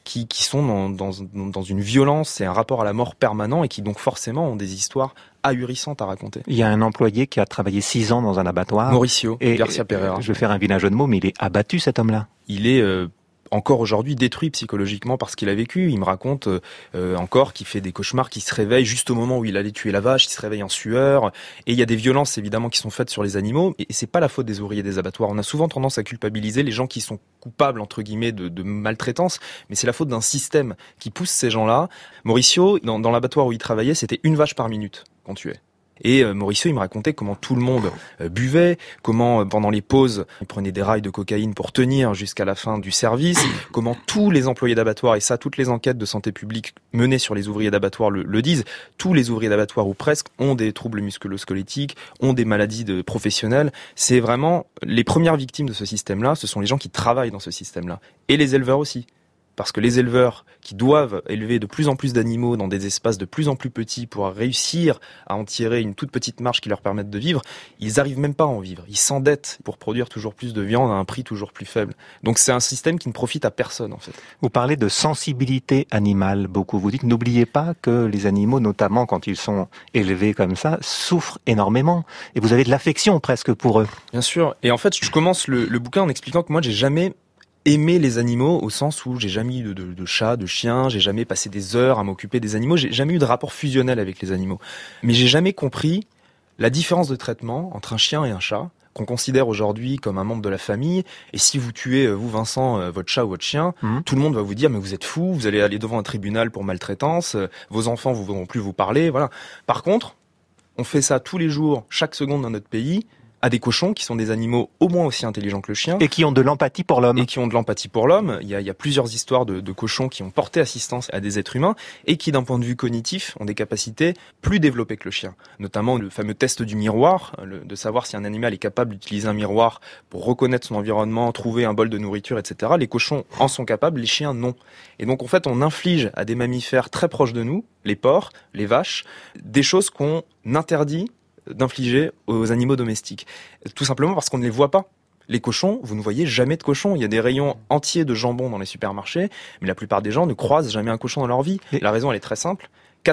sont dans une violence et un rapport à la mort permanent, et qui donc forcément ont des histoires ahurissantes à raconter. Il y a un employé qui a travaillé 6 ans dans un abattoir. Mauricio Garcia Pereira. Je vais faire un vilain jeu de mots, mais il est abattu, cet homme-là. Il est encore aujourd'hui détruit psychologiquement par ce qu'il a vécu. Il me raconte encore qu'il fait des cauchemars, qu'il se réveille juste au moment où il allait tuer la vache, il se réveille en sueur. Et il y a des violences évidemment qui sont faites sur les animaux. Et c'est pas la faute des ouvriers des abattoirs. On a souvent tendance à culpabiliser les gens qui sont coupables entre guillemets de maltraitance, mais c'est la faute d'un système qui pousse ces gens-là. Mauricio, dans l'abattoir où il travaillait, c'était une vache par minute qu'on tuait. Et Mauricio, il me racontait comment tout le monde buvait, comment pendant les pauses, il prenait des rails de cocaïne pour tenir jusqu'à la fin du service, comment tous les employés d'abattoir, et ça, toutes les enquêtes de santé publique menées sur les ouvriers d'abattoir le disent, tous les ouvriers d'abattoir ou presque ont des troubles musculo-squelettiques, ont des maladies professionnelles. C'est vraiment les premières victimes de ce système-là, ce sont les gens qui travaillent dans ce système-là. Et les éleveurs aussi. Parce que les éleveurs qui doivent élever de plus en plus d'animaux dans des espaces de plus en plus petits pour réussir à en tirer une toute petite marge qui leur permette de vivre, ils arrivent même pas à en vivre. Ils s'endettent pour produire toujours plus de viande à un prix toujours plus faible. Donc c'est un système qui ne profite à personne, en fait. Vous parlez de sensibilité animale beaucoup. Vous dites, n'oubliez pas que les animaux, notamment quand ils sont élevés comme ça, souffrent énormément. Et vous avez de l'affection presque pour eux. Bien sûr. Et en fait, je commence le bouquin en expliquant que moi, j'ai jamais aimer les animaux au sens où j'ai jamais eu de chat, de chien, j'ai jamais passé des heures à m'occuper des animaux, j'ai jamais eu de rapport fusionnel avec les animaux. Mais j'ai jamais compris la différence de traitement entre un chien et un chat, qu'on considère aujourd'hui comme un membre de la famille. Et si vous tuez, vous Vincent, votre chat ou votre chien, tout le monde va vous dire mais vous êtes fou, vous allez aller devant un tribunal pour maltraitance, vos enfants vous vont plus vous parler, voilà. Par contre, on fait ça tous les jours, chaque seconde dans notre pays, à des cochons qui sont des animaux au moins aussi intelligents que le chien. Et qui ont de l'empathie pour l'homme. Et qui ont de l'empathie pour l'homme. Il y a plusieurs histoires de cochons qui ont porté assistance à des êtres humains et qui, d'un point de vue cognitif, ont des capacités plus développées que le chien. Notamment le fameux test du miroir, de savoir si un animal est capable d'utiliser un miroir pour reconnaître son environnement, trouver un bol de nourriture, etc. Les cochons en sont capables, les chiens non. Et donc en fait, on inflige à des mammifères très proches de nous, les porcs, les vaches, des choses qu'on interdit d'infliger aux animaux domestiques. Tout simplement parce qu'on ne les voit pas. Les cochons, vous ne voyez jamais de cochons. Il y a des rayons entiers de jambon dans les supermarchés, mais la plupart des gens ne croisent jamais un cochon dans leur vie. La raison, elle est très simple.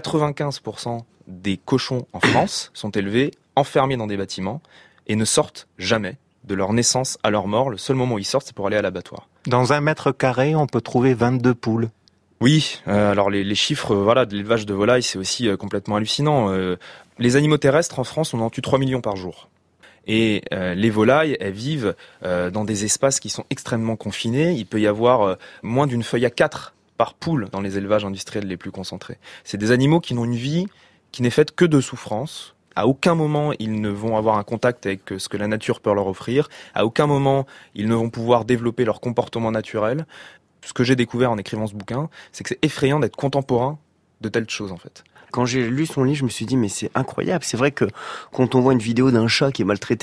95% des cochons en France sont élevés, enfermés dans des bâtiments, et ne sortent jamais de leur naissance à leur mort. Le seul moment où ils sortent, c'est pour aller à l'abattoir. Dans 1 mètre carré, on peut trouver 22 poules. Oui, alors les chiffres de l'élevage de volailles, c'est aussi complètement hallucinant. Les animaux terrestres en France, on en tue 3 millions par jour. Et les volailles, elles vivent dans des espaces qui sont extrêmement confinés. Il peut y avoir moins d'une feuille à 4 par poule dans les élevages industriels les plus concentrés. C'est des animaux qui n'ont une vie qui n'est faite que de souffrance. À aucun moment, ils ne vont avoir un contact avec ce que la nature peut leur offrir. À aucun moment, ils ne vont pouvoir développer leur comportement naturel. Ce que j'ai découvert en écrivant ce bouquin, c'est que c'est effrayant d'être contemporain de telles choses, en fait. Quand j'ai lu son livre, je me suis dit, mais c'est incroyable. C'est vrai que quand on voit une vidéo d'un chat qui est maltraité,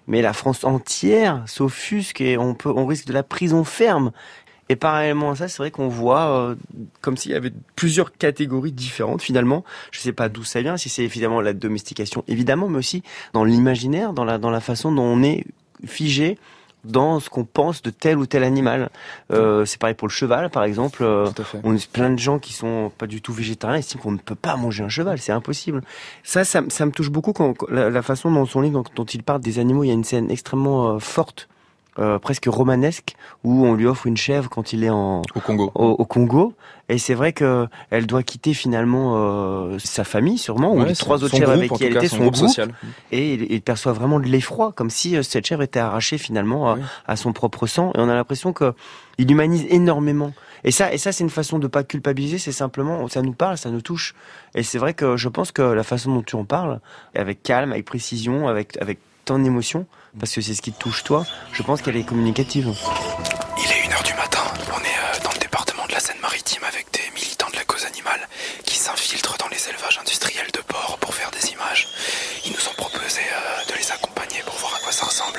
mais la France entière s'offusque et on risque de la prison ferme. Et parallèlement à ça, c'est vrai qu'on voit comme s'il y avait plusieurs catégories différentes finalement. Je sais pas d'où ça vient, si c'est évidemment la domestication, évidemment, mais aussi dans l'imaginaire, dans la façon dont on est figé dans ce qu'on pense de tel ou tel animal. C'est pareil pour le cheval, par exemple. On est plein de gens qui sont pas du tout végétariens, estiment qu'on ne peut pas manger un cheval, c'est impossible. Ça me touche beaucoup quand la façon dont son livre, dont il parle des animaux. Il y a une scène extrêmement forte. Presque romanesque, où on lui offre une chèvre quand il est au Congo. Et c'est vrai que elle doit quitter finalement sa famille sûrement, ou les 3 autres chèvres avec qui elle était, son groupe social. Et il perçoit vraiment de l'effroi, comme si cette chèvre était arrachée finalement à son propre sang. Et on a l'impression que il humanise énormément. Et ça c'est une façon de pas culpabiliser, c'est simplement, ça nous parle, ça nous touche. Et c'est vrai que je pense que la façon dont tu en parles, avec calme, avec précision, avec tant d'émotion, parce que c'est ce qui te touche toi, je pense qu'elle est communicative. Il est 1h du matin, on est dans le département de la Seine-Maritime avec des militants de la cause animale qui s'infiltrent dans les élevages industriels de porcs pour faire des images. Ils nous ont proposé de les accompagner pour voir à quoi ça ressemble.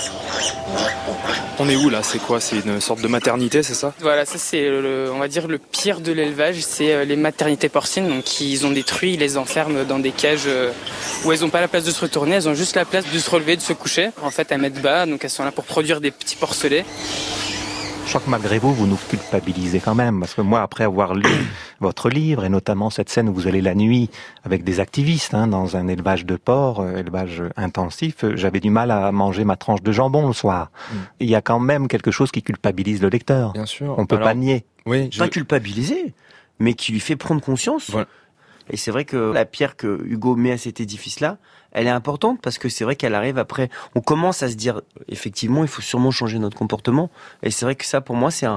On est où là ? C'est quoi ? C'est une sorte de maternité, c'est ça ? Voilà, ça c'est on va dire le pire de l'élevage, c'est les maternités porcines. Donc ils ont détruit, ils les enferment dans des cages où elles n'ont pas la place de se retourner, elles ont juste la place de se relever, de se coucher. En fait, elles mettent bas, donc elles sont là pour produire des petits porcelets. Je crois que malgré vous nous culpabilisez quand même, parce que moi, après avoir lu votre livre, et notamment cette scène où vous allez la nuit avec des activistes dans un élevage de porcs, élevage intensif, j'avais du mal à manger ma tranche de jambon le soir. Il y a quand même quelque chose qui culpabilise le lecteur. Bien sûr. On peut pas le nier. Oui, pas culpabiliser, mais qui lui fait prendre conscience. Voilà. Et c'est vrai que la pierre que Hugo met à cet édifice-là, elle est importante parce que c'est vrai qu'elle arrive après. On commence à se dire, effectivement, il faut sûrement changer notre comportement. Et c'est vrai que ça, pour moi, c'est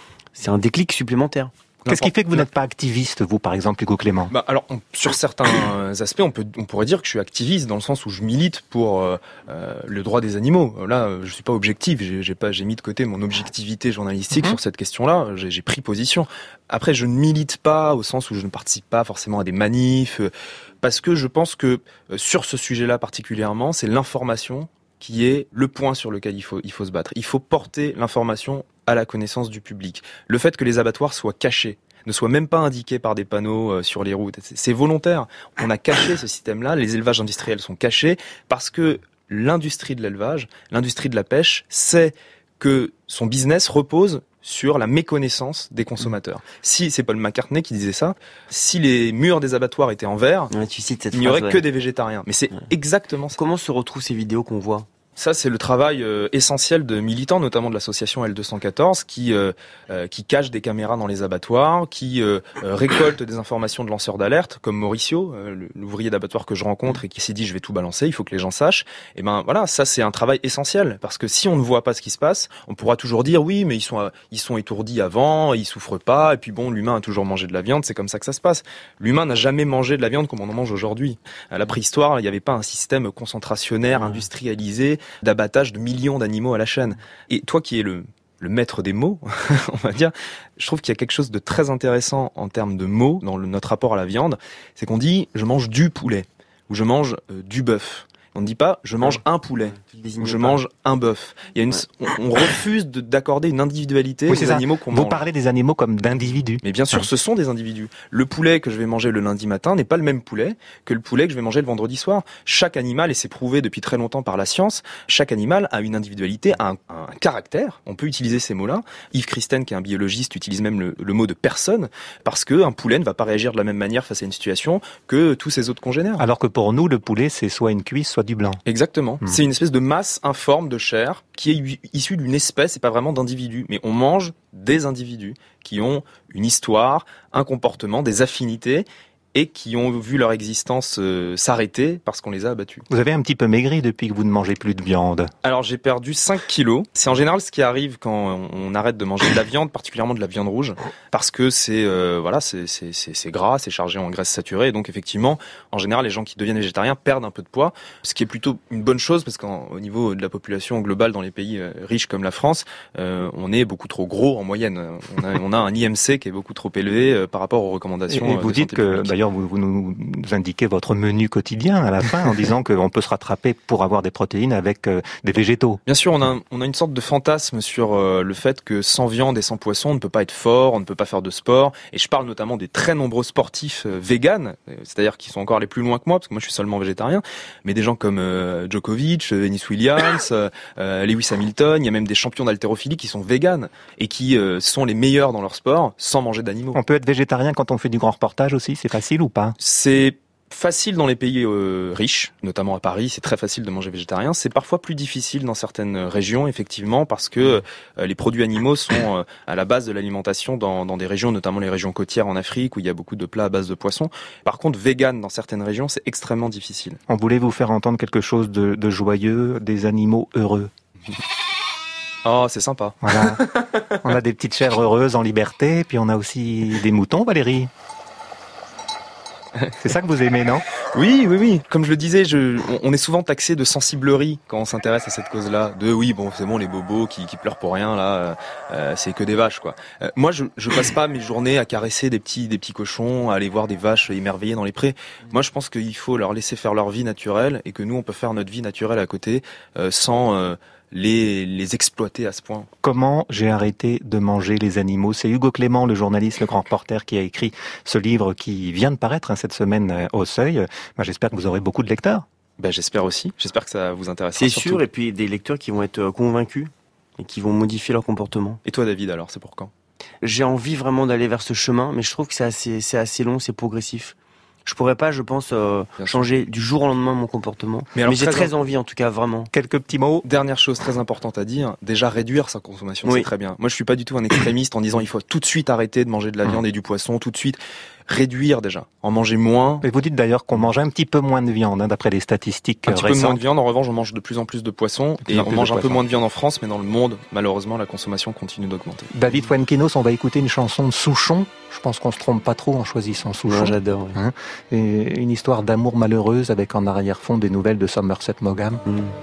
un déclic supplémentaire. Qu'est-ce qui fait que vous n'êtes pas activiste, vous, par exemple, Hugo Clément ? Alors, sur certains aspects, on pourrait dire que je suis activiste dans le sens où je milite pour le droit des animaux. Là, je suis pas objectif. J'ai mis de côté mon objectivité journalistique sur cette question-là. J'ai pris position. Après, je ne milite pas au sens où je ne participe pas forcément à des manifs, parce que je pense que sur ce sujet-là particulièrement, c'est l'information qui est le point sur lequel il faut se battre. Il faut porter l'information à la connaissance du public. Le fait que les abattoirs soient cachés, ne soient même pas indiqués par des panneaux sur les routes, c'est volontaire. On a caché ce système-là, les élevages industriels sont cachés parce que l'industrie de l'élevage, l'industrie de la pêche, sait que son business repose sur la méconnaissance des consommateurs. Si, c'est Paul McCartney qui disait ça, si les murs des abattoirs étaient en verre, il n'y aurait que des végétariens. Mais c'est exactement ça. Comment se retrouvent ces vidéos qu'on voit ? Ça, c'est le travail essentiel de militants, notamment de l'association L214, qui cache des caméras dans les abattoirs, qui récolte des informations de lanceurs d'alerte, comme Mauricio, l'ouvrier d'abattoir que je rencontre et qui s'est dit je vais tout balancer, il faut que les gens sachent. Et ben voilà, ça c'est un travail essentiel, parce que si on ne voit pas ce qui se passe, on pourra toujours dire oui, mais ils sont étourdis avant, ils souffrent pas, et puis bon, l'humain a toujours mangé de la viande, c'est comme ça que ça se passe. L'humain n'a jamais mangé de la viande comme on en mange aujourd'hui. À la préhistoire, il n'y avait pas un système concentrationnaire, industrialisé, d'abattage de millions d'animaux à la chaîne. Et toi qui es le maître des mots, on va dire, je trouve qu'il y a quelque chose de très intéressant en termes de mots dans notre rapport à la viande, c'est qu'on dit je mange du poulet ou je mange du bœuf. On ne dit pas je mange un poulet ou je mange un bœuf. On refuse d'accorder une individualité aux animaux qu'on mange. Vous parlez des animaux comme d'individus. Mais bien sûr, ce sont des individus. Le poulet que je vais manger le lundi matin n'est pas le même poulet que le poulet que je vais manger le vendredi soir. Chaque animal, et c'est prouvé depuis très longtemps par la science, chaque animal a une individualité, a un caractère. On peut utiliser ces mots-là. Yves Christen, qui est un biologiste, utilise même le mot de personne, parce qu'un poulet ne va pas réagir de la même manière face à une situation que tous ses autres congénères. Alors que pour nous, le poulet, c'est soit une cuisse, soit du blanc. Exactement. C'est une espèce de masse informe de chair qui est issue d'une espèce et pas vraiment d'individus. Mais on mange des individus qui ont une histoire, un comportement, des affinités et qui ont vu leur existence s'arrêter parce qu'on les a abattus. Vous avez un petit peu maigri depuis que vous ne mangez plus de viande. Alors j'ai perdu 5 kilos. C'est en général ce qui arrive quand on arrête de manger de la viande, particulièrement de la viande rouge, parce que c'est gras, c'est chargé en graisses saturées. Et donc effectivement, en général, les gens qui deviennent végétariens perdent un peu de poids, ce qui est plutôt une bonne chose parce qu'au niveau de la population globale dans les pays riches comme la France, on est beaucoup trop gros en moyenne. On a un IMC qui est beaucoup trop élevé par rapport aux recommandations. Et vous dites que d'ailleurs D'ailleurs, vous nous indiquez votre menu quotidien à la fin en disant qu'on peut se rattraper pour avoir des protéines avec des végétaux. Bien sûr, on a une sorte de fantasme sur le fait que sans viande et sans poisson, on ne peut pas être fort, on ne peut pas faire de sport. Et je parle notamment des très nombreux sportifs véganes, c'est-à-dire qui sont encore les plus loin que moi, parce que moi je suis seulement végétarien, mais des gens comme Djokovic, Venus Williams, Lewis Hamilton, il y a même des champions d'haltérophilie qui sont véganes et qui sont les meilleurs dans leur sport sans manger d'animaux. On peut être végétarien quand on fait du grand reportage aussi, c'est facile ou pas ? C'est facile dans les pays riches, notamment à Paris, c'est très facile de manger végétarien. C'est parfois plus difficile dans certaines régions, effectivement, parce que les produits animaux sont à la base de l'alimentation dans des régions, notamment les régions côtières en Afrique, où il y a beaucoup de plats à base de poisson. Par contre, vegan dans certaines régions, c'est extrêmement difficile. On voulait vous faire entendre quelque chose de joyeux, des animaux heureux. Oh, c'est sympa. Voilà. On a des petites chèvres heureuses en liberté, puis on a aussi des moutons, Valérie. C'est ça que vous aimez, non ? Oui. Comme je le disais, on est souvent taxé de sensiblerie quand on s'intéresse à cette cause-là. C'est bon, les bobos qui pleurent pour rien, là, c'est que des vaches, quoi. Moi, je passe pas mes journées à caresser des petits cochons, à aller voir des vaches émerveillées dans les prés. Moi, je pense qu'il faut leur laisser faire leur vie naturelle et que nous, on peut faire notre vie naturelle à côté, sans les exploiter à ce point. Comment j'ai arrêté de manger les animaux ? C'est Hugo Clément, le journaliste, le grand reporter, qui a écrit ce livre qui vient de paraître cette semaine au Seuil. Moi, j'espère que vous aurez beaucoup de lecteurs. J'espère aussi. J'espère que ça vous intéresse. C'est sûr, et puis des lecteurs qui vont être convaincus et qui vont modifier leur comportement. Et toi, David, alors, c'est pour quand ? J'ai envie vraiment d'aller vers ce chemin, mais je trouve que c'est assez long, c'est progressif. Je pourrais pas, je pense, changer du jour au lendemain mon comportement. Mais j'ai très envie, en tout cas, vraiment. Quelques petits mots. Dernière chose très importante à dire, déjà réduire sa consommation, c'est très bien. Moi, je suis pas du tout un extrémiste en disant il faut tout de suite arrêter de manger de la viande et du poisson, tout de suite. Réduire déjà, en manger moins. Et vous dites d'ailleurs qu'on mange un petit peu moins de viande, d'après les statistiques récentes. Un petit peu moins de viande, en revanche on mange de plus en plus de poissons, et on mange un peu moins de viande en France, mais dans le monde, malheureusement, la consommation continue d'augmenter. David Fuenquinos, on va écouter une chanson de Souchon. Je pense qu'on se trompe pas trop en choisissant Souchon. Non, j'adore. Oui. Et une histoire d'amour malheureuse avec en arrière-fond des nouvelles de Somerset Maugham.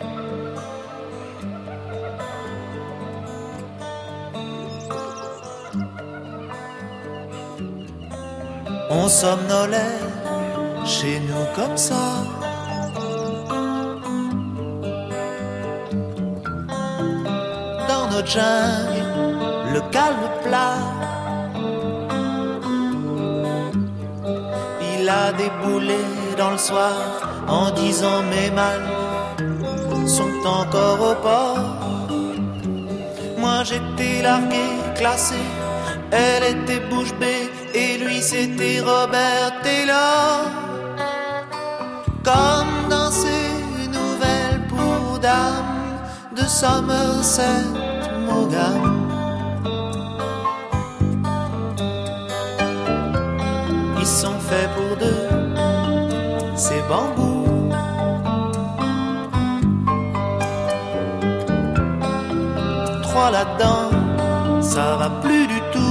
On somnolait chez nous comme ça. Dans notre jungle, le calme plat. Il a déboulé dans le soir en disant mes mâles sont encore au port. Moi j'étais largué, classé, elle était bouche bée. Et lui c'était Robert Taylor. Comme dans ces nouvelles pour dames de Somerset Maugham. Ils sont faits pour deux, ces bambous. Trois là-dedans, ça va plus du tout.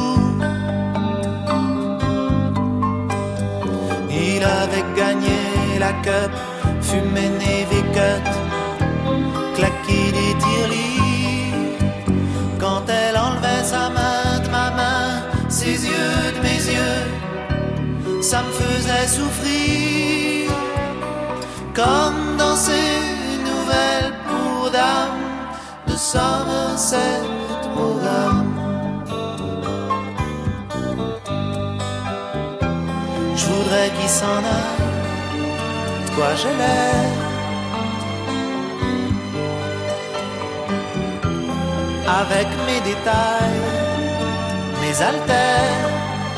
Il avait gagné la cup, fumé Navy Cut, claqué des tirelires. Quand elle enlevait sa main de ma main, ses yeux de mes yeux, ça me faisait souffrir. Comme dans ces nouvelles pour dames de Somerset Maugham. Je voudrais qu'il s'en aille, de quoi j'ai l'air. Avec mes détails, mes haltères.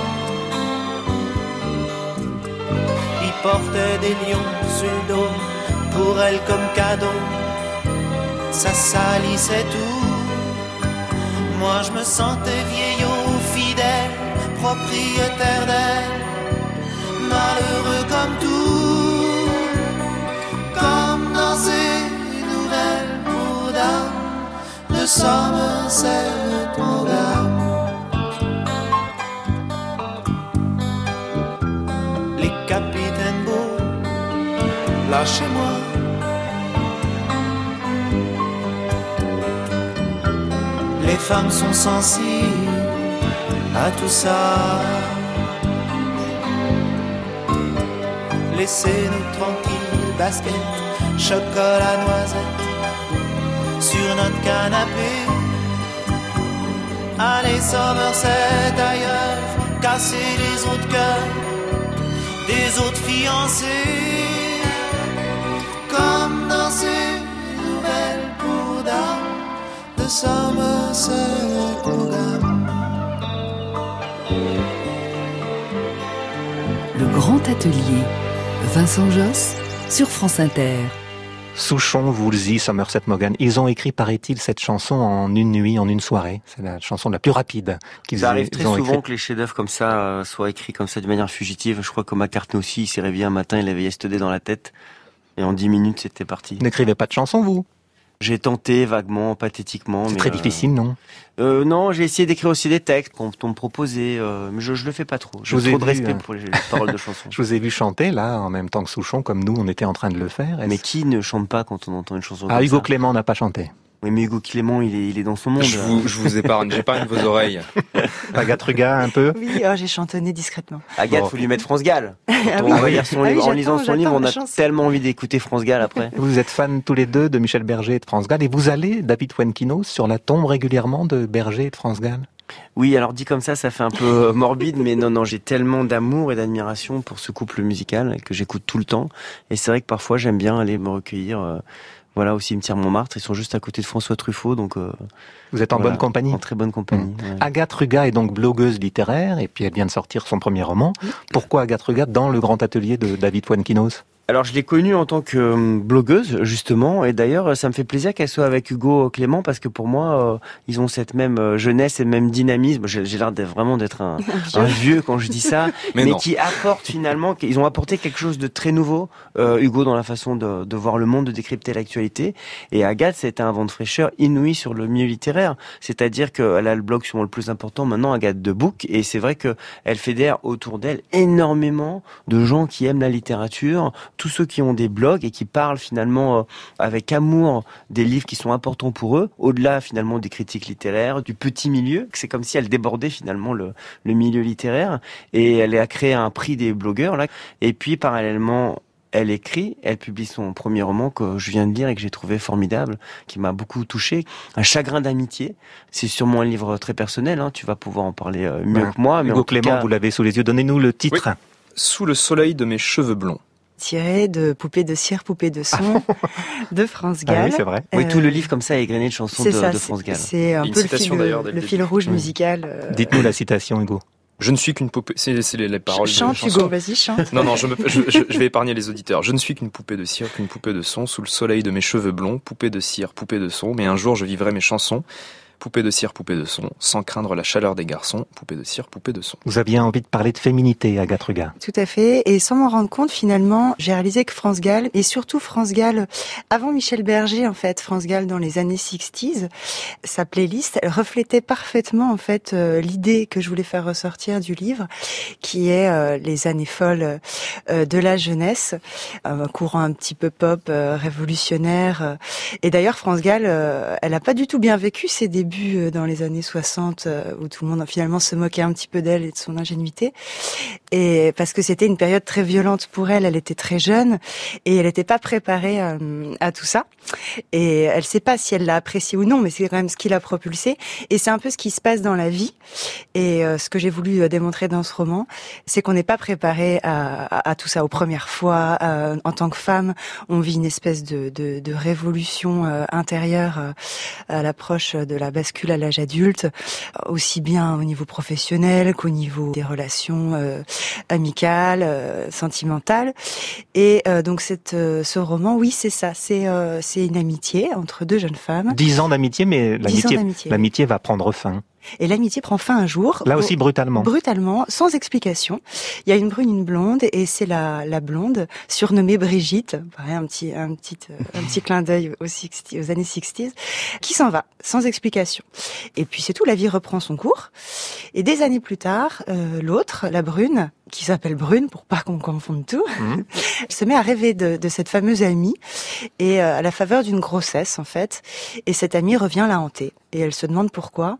Il portait des lions sur le dos, pour elle comme cadeau. Ça salissait tout. Moi je me sentais vieillot, fidèle, propriétaire d'elle. Malheureux comme tout, comme dans ces nouvelles pour dames de Somerset Maugham. Les capitaines beaux, lâchez-moi. Les femmes sont sensibles à tout ça. Laissez-nous tranquilles, basket, chocolat, noisette, sur notre canapé. Allez, Somerset, ailleurs, casser les autres cœurs, des autres fiancés, comme dans ces nouvelles cours d'âme de Somerset Maugham. Le Grand Atelier, Vincent Josse, sur France Inter. Souchon, Woolsey, Somerset Maugham, ils ont écrit, paraît-il, cette chanson en une nuit, en une soirée. C'est la chanson la plus rapide qu'ils Ça arrive ils très ont souvent écrite. que les chefs-d'œuvre comme ça soient écrits comme ça de manière fugitive. Je crois que McCartney aussi, il s'est réveillé un matin, il avait Yesterday dans la tête. Et en 10 minutes, c'était parti. Vous n'écrivez pas de chansons, vous? J'ai tenté vaguement, pathétiquement. C'est mais très difficile, non? Non, j'ai essayé d'écrire aussi des textes qu'on me proposait, mais je le fais pas trop. J'ai trop de respect pour les paroles de chansons. Je vous ai vu chanter, là, en même temps que Souchon, comme nous, on était en train de le faire. Mais qui ne chante pas quand on entend une chanson Ah, comme Hugo ça Clément n'a pas chanté. Oui, mais Hugo Clément, il est dans son monde. Je vous épargne, j'épargne vos oreilles. Agathe Ruga, un peu? Oui, j'ai chantonné discrètement. Agathe, faut lui mettre France Gall. Quand on va lire son livre, en lisant son livre, on a tellement envie d'écouter France Gall après. Vous êtes fans tous les deux de Michel Berger et de France Gall, et vous allez, David Fuenquinos, sur la tombe régulièrement de Berger et de France Gall? Oui, alors dit comme ça fait un peu morbide, mais non, j'ai tellement d'amour et d'admiration pour ce couple musical que j'écoute tout le temps. Et c'est vrai que parfois j'aime bien aller me recueillir, au cimetière Montmartre. Ils sont juste à côté de François Truffaut, donc. Vous êtes en bonne compagnie. En très bonne compagnie. Ouais. Agathe Ruga est donc blogueuse littéraire, et puis elle vient de sortir son premier roman. Pourquoi Agathe Ruga dans le grand atelier de David Fuenquinos? Alors je l'ai connue en tant que blogueuse justement, et d'ailleurs ça me fait plaisir qu'elle soit avec Hugo Clément parce que pour moi ils ont cette même jeunesse et le même dynamisme. J'ai l'air vraiment d'être un vieux quand je dis ça, mais qui apporte finalement, ils ont apporté quelque chose de très nouveau. Hugo dans la façon de voir le monde, de décrypter l'actualité, et Agathe c'était un vent de fraîcheur inouï sur le milieu littéraire. C'est-à-dire qu'elle a le blog sûrement le plus important maintenant, Agathe de Book, et c'est vrai que elle fédère autour d'elle énormément de gens qui aiment la littérature. Tous ceux qui ont des blogs et qui parlent finalement avec amour des livres qui sont importants pour eux, au-delà finalement des critiques littéraires, du petit milieu. C'est comme si elle débordait finalement le milieu littéraire, et elle a créé un prix des blogueurs là. Et puis parallèlement, elle publie son premier roman que je viens de lire et que j'ai trouvé formidable, qui m'a beaucoup touché. Un chagrin d'amitié. C'est sûrement un livre très personnel, tu vas pouvoir en parler mieux que moi. Mais Hugo Clément, vous l'avez sous les yeux. Donnez-nous le titre. Oui. Sous le soleil de mes cheveux blonds. Tiré de Poupée de cire, Poupée de son de France Gall. Ah oui, c'est vrai. Oui, tout le livre comme ça est égrené de chansons de France Gall. C'est un peu le fil rouge musical. Dites-nous la citation, Hugo. Je ne suis qu'une poupée. C'est les paroles. Chante, Hugo, vas-y, chante. Non, je vais épargner les auditeurs. Je ne suis qu'une poupée de cire, qu'une poupée de son, sous le soleil de mes cheveux blonds, poupée de cire, poupée de son. Mais un jour, je vivrai mes chansons. Poupée de cire, poupée de son, sans craindre la chaleur des garçons, poupée de cire, poupée de son. Vous aviez envie de parler de féminité, Agathe Ruga. Tout à fait, et sans m'en rendre compte, finalement, j'ai réalisé que France Gall, et surtout France Gall, avant Michel Berger, en fait, France Gall dans les années 60s, sa playlist, elle reflétait parfaitement, en fait, l'idée que je voulais faire ressortir du livre, qui est les années folles de la jeunesse, un courant un petit peu pop, révolutionnaire. Et d'ailleurs, France Gall, elle a pas du tout bien vécu ses débuts dans les années 60 où tout le monde finalement se moquait un petit peu d'elle et de son ingénuité, et parce que c'était une période très violente pour elle. Elle était très jeune et elle n'était pas préparée à tout ça, et elle sait pas si elle l'a apprécié ou non, mais c'est quand même ce qui l'a propulsée, et c'est un peu ce qui se passe dans la vie. Et ce que j'ai voulu démontrer dans ce roman, c'est qu'on n'est pas préparé à tout ça aux premières fois. En tant que femme, on vit une espèce de révolution intérieure à l'approche de la bascule à l'âge adulte, aussi bien au niveau professionnel qu'au niveau des relations amicales, sentimentales. Et donc ce roman, oui, c'est ça, c'est une amitié entre deux jeunes femmes. 10 ans d'amitié, mais l'amitié va prendre fin. Et l'amitié prend fin un jour. Là aussi brutalement. Brutalement, sans explication. Il y a une brune, une blonde, et c'est la blonde, surnommée Brigitte, pareil, un petit clin d'œil aux années 60s, qui s'en va, sans explication. Et puis c'est tout, la vie reprend son cours. Et des années plus tard, l'autre, la brune, qui s'appelle Brune, pour pas qu'on confonde tout, elle se met à rêver de cette fameuse amie, et à la faveur d'une grossesse, en fait. Et cette amie revient la hanter. Et elle se demande pourquoi. Qu'est-ce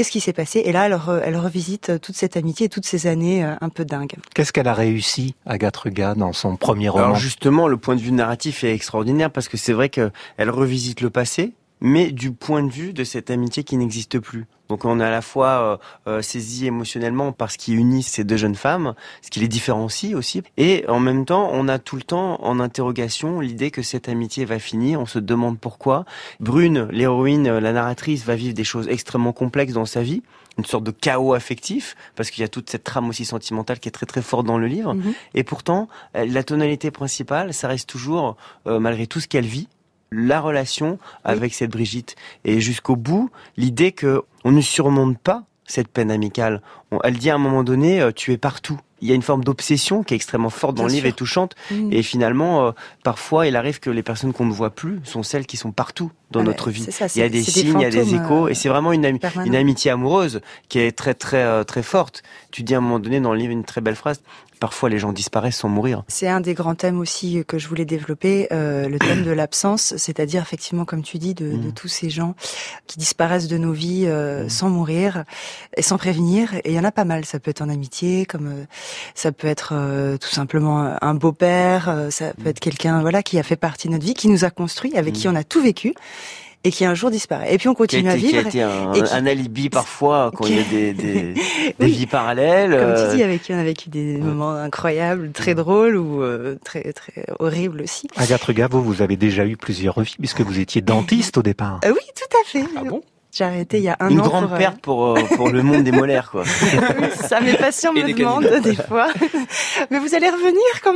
ce qui s'est passé. Et là, elle revisite toute cette amitié et toutes ces années un peu dingues. Qu'est-ce qu'elle a réussi, Agathe Rugat, dans son premier roman? Alors justement, le point de vue narratif est extraordinaire parce que c'est vrai qu'elle revisite le passé, mais du point de vue de cette amitié qui n'existe plus. Donc on est à la fois saisi émotionnellement par ce qui unit ces deux jeunes femmes, ce qui les différencie aussi, et en même temps on a tout le temps en interrogation l'idée que cette amitié va finir, on se demande pourquoi. Brune, l'héroïne, la narratrice, va vivre des choses extrêmement complexes dans sa vie, une sorte de chaos affectif, parce qu'il y a toute cette trame aussi sentimentale qui est très très forte dans le livre, et pourtant la tonalité principale, ça reste toujours, malgré tout ce qu'elle vit, la relation avec cette Brigitte. Et jusqu'au bout, l'idée que on ne surmonte pas cette peine amicale. Elle dit à un moment donné, tu es partout. Il y a une forme d'obsession qui est extrêmement forte dans le livre et touchante. Et finalement, parfois, il arrive que les personnes qu'on ne voit plus sont celles qui sont partout dans notre vie. Ça, il y a des signes, il y a des échos. Et c'est vraiment une amitié amoureuse qui est très, très, très forte. Tu dis à un moment donné dans le livre une très belle phrase. Parfois, les gens disparaissent sans mourir. C'est un des grands thèmes aussi que je voulais développer, le thème de l'absence, c'est-à-dire effectivement, comme tu dis, de tous ces gens qui disparaissent de nos vies sans mourir et sans prévenir. Et il y en a pas mal. Ça peut être en amitié, comme ça peut être tout simplement un beau-père, ça peut être quelqu'un qui a fait partie de notre vie, qui nous a construit, avec qui on a tout vécu. Et qui un jour disparaît. Et puis on continue à vivre. Qui a été un alibi parfois quand il y a des vies parallèles. Comme tu dis, avec qui on a vécu des moments incroyables, très drôles ou très très horribles aussi. Agathe Rugat, vous avez déjà eu plusieurs vies puisque vous étiez dentiste au départ. Oui, tout à fait. Ah bon? J'ai arrêté il y a un an. Une grande perte pour le monde des molaires, quoi. Ça, mes patients me demandent des fois. Mais vous allez revenir quand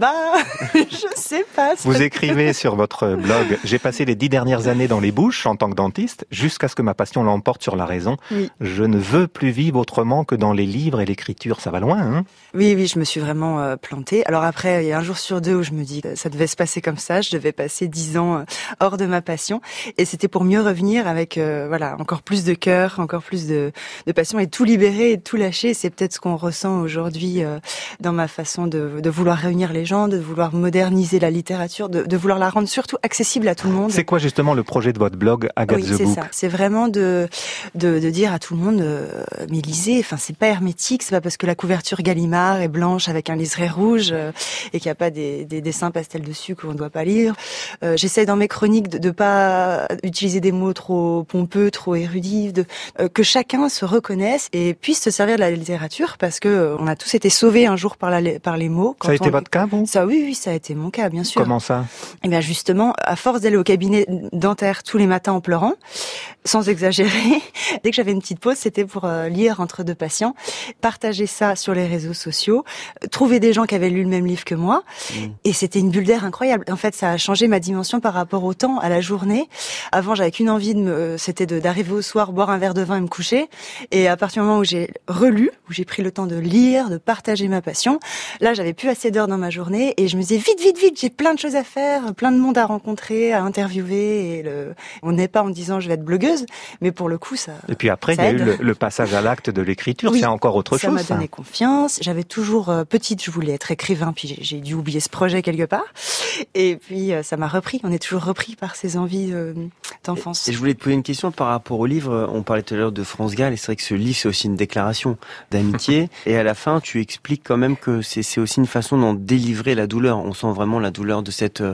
même? Je sais pas. Vous écrivez sur votre blog, j'ai passé les 10 dernières années dans les bouches en tant que dentiste, jusqu'à ce que ma passion l'emporte sur la raison. Oui. Je ne veux plus vivre autrement que dans les livres et l'écriture. Ça va loin, hein? Oui, je me suis vraiment plantée. Alors après, il y a un jour sur deux où je me dis que ça devait se passer comme ça. Je devais passer 10 ans hors de ma passion. Et c'était pour mieux revenir avec, encore plus de cœur, encore plus de passion et tout libérer et tout lâcher. C'est peut-être ce qu'on ressent aujourd'hui dans ma façon de vouloir réunir les gens, de vouloir moderniser la littérature, de vouloir la rendre surtout accessible à tout le monde. C'est quoi justement le projet de votre blog Agathe the Book? Oui, c'est ça. C'est vraiment de dire à tout le monde, mais lisez, c'est pas hermétique, c'est pas parce que la couverture Gallimard est blanche avec un liseré rouge et qu'il n'y a pas des dessins pastels dessus qu'on ne doit pas lire. J'essaie dans mes chroniques de pas utiliser des mots trop pompeux, trop érudits, que chacun se reconnaisse et puisse se servir de la littérature parce que on a tous été sauvés un jour par les mots. Ça a été votre cas, vous? Ça, oui, ça a été mon cas, bien sûr. Comment ça? Eh bien, justement, à force d'aller au cabinet dentaire tous les matins en pleurant, sans exagérer, dès que j'avais une petite pause, c'était pour lire entre deux patients, partager ça sur les réseaux sociaux, trouver des gens qui avaient lu le même livre que moi, et c'était une bulle d'air incroyable. En fait, ça a changé ma dimension par rapport au temps, à la journée. Avant, j'avais qu'une envie c'était d'arriver au soir, boire un verre de vin et me coucher. Et à partir du moment où j'ai relu, où j'ai pris le temps de lire, de partager ma passion, là, j'avais plus assez d'heures dans ma journée et je me disais vite, j'ai plein de choses à faire, plein de monde à rencontrer, à interviewer. Et on n'est pas en disant je vais être blogueuse, mais pour le coup, ça. Et puis après, il y a eu le passage à l'acte de l'écriture, oui, c'est encore autre chose. Ça m'a donné confiance. J'avais toujours petite, je voulais être écrivain, puis j'ai dû oublier ce projet quelque part. Et puis ça m'a repris. On est toujours repris par ces envies d'enfance. Et je voulais te poser une question par rapport au livre. On parlait tout à l'heure de France Gall, et c'est vrai que ce livre, c'est aussi une déclaration d'amitié. Et à la fin, tu expliques quand même que c'est aussi une façon d'en délivrer la douleur. On sent vraiment la douleur de cette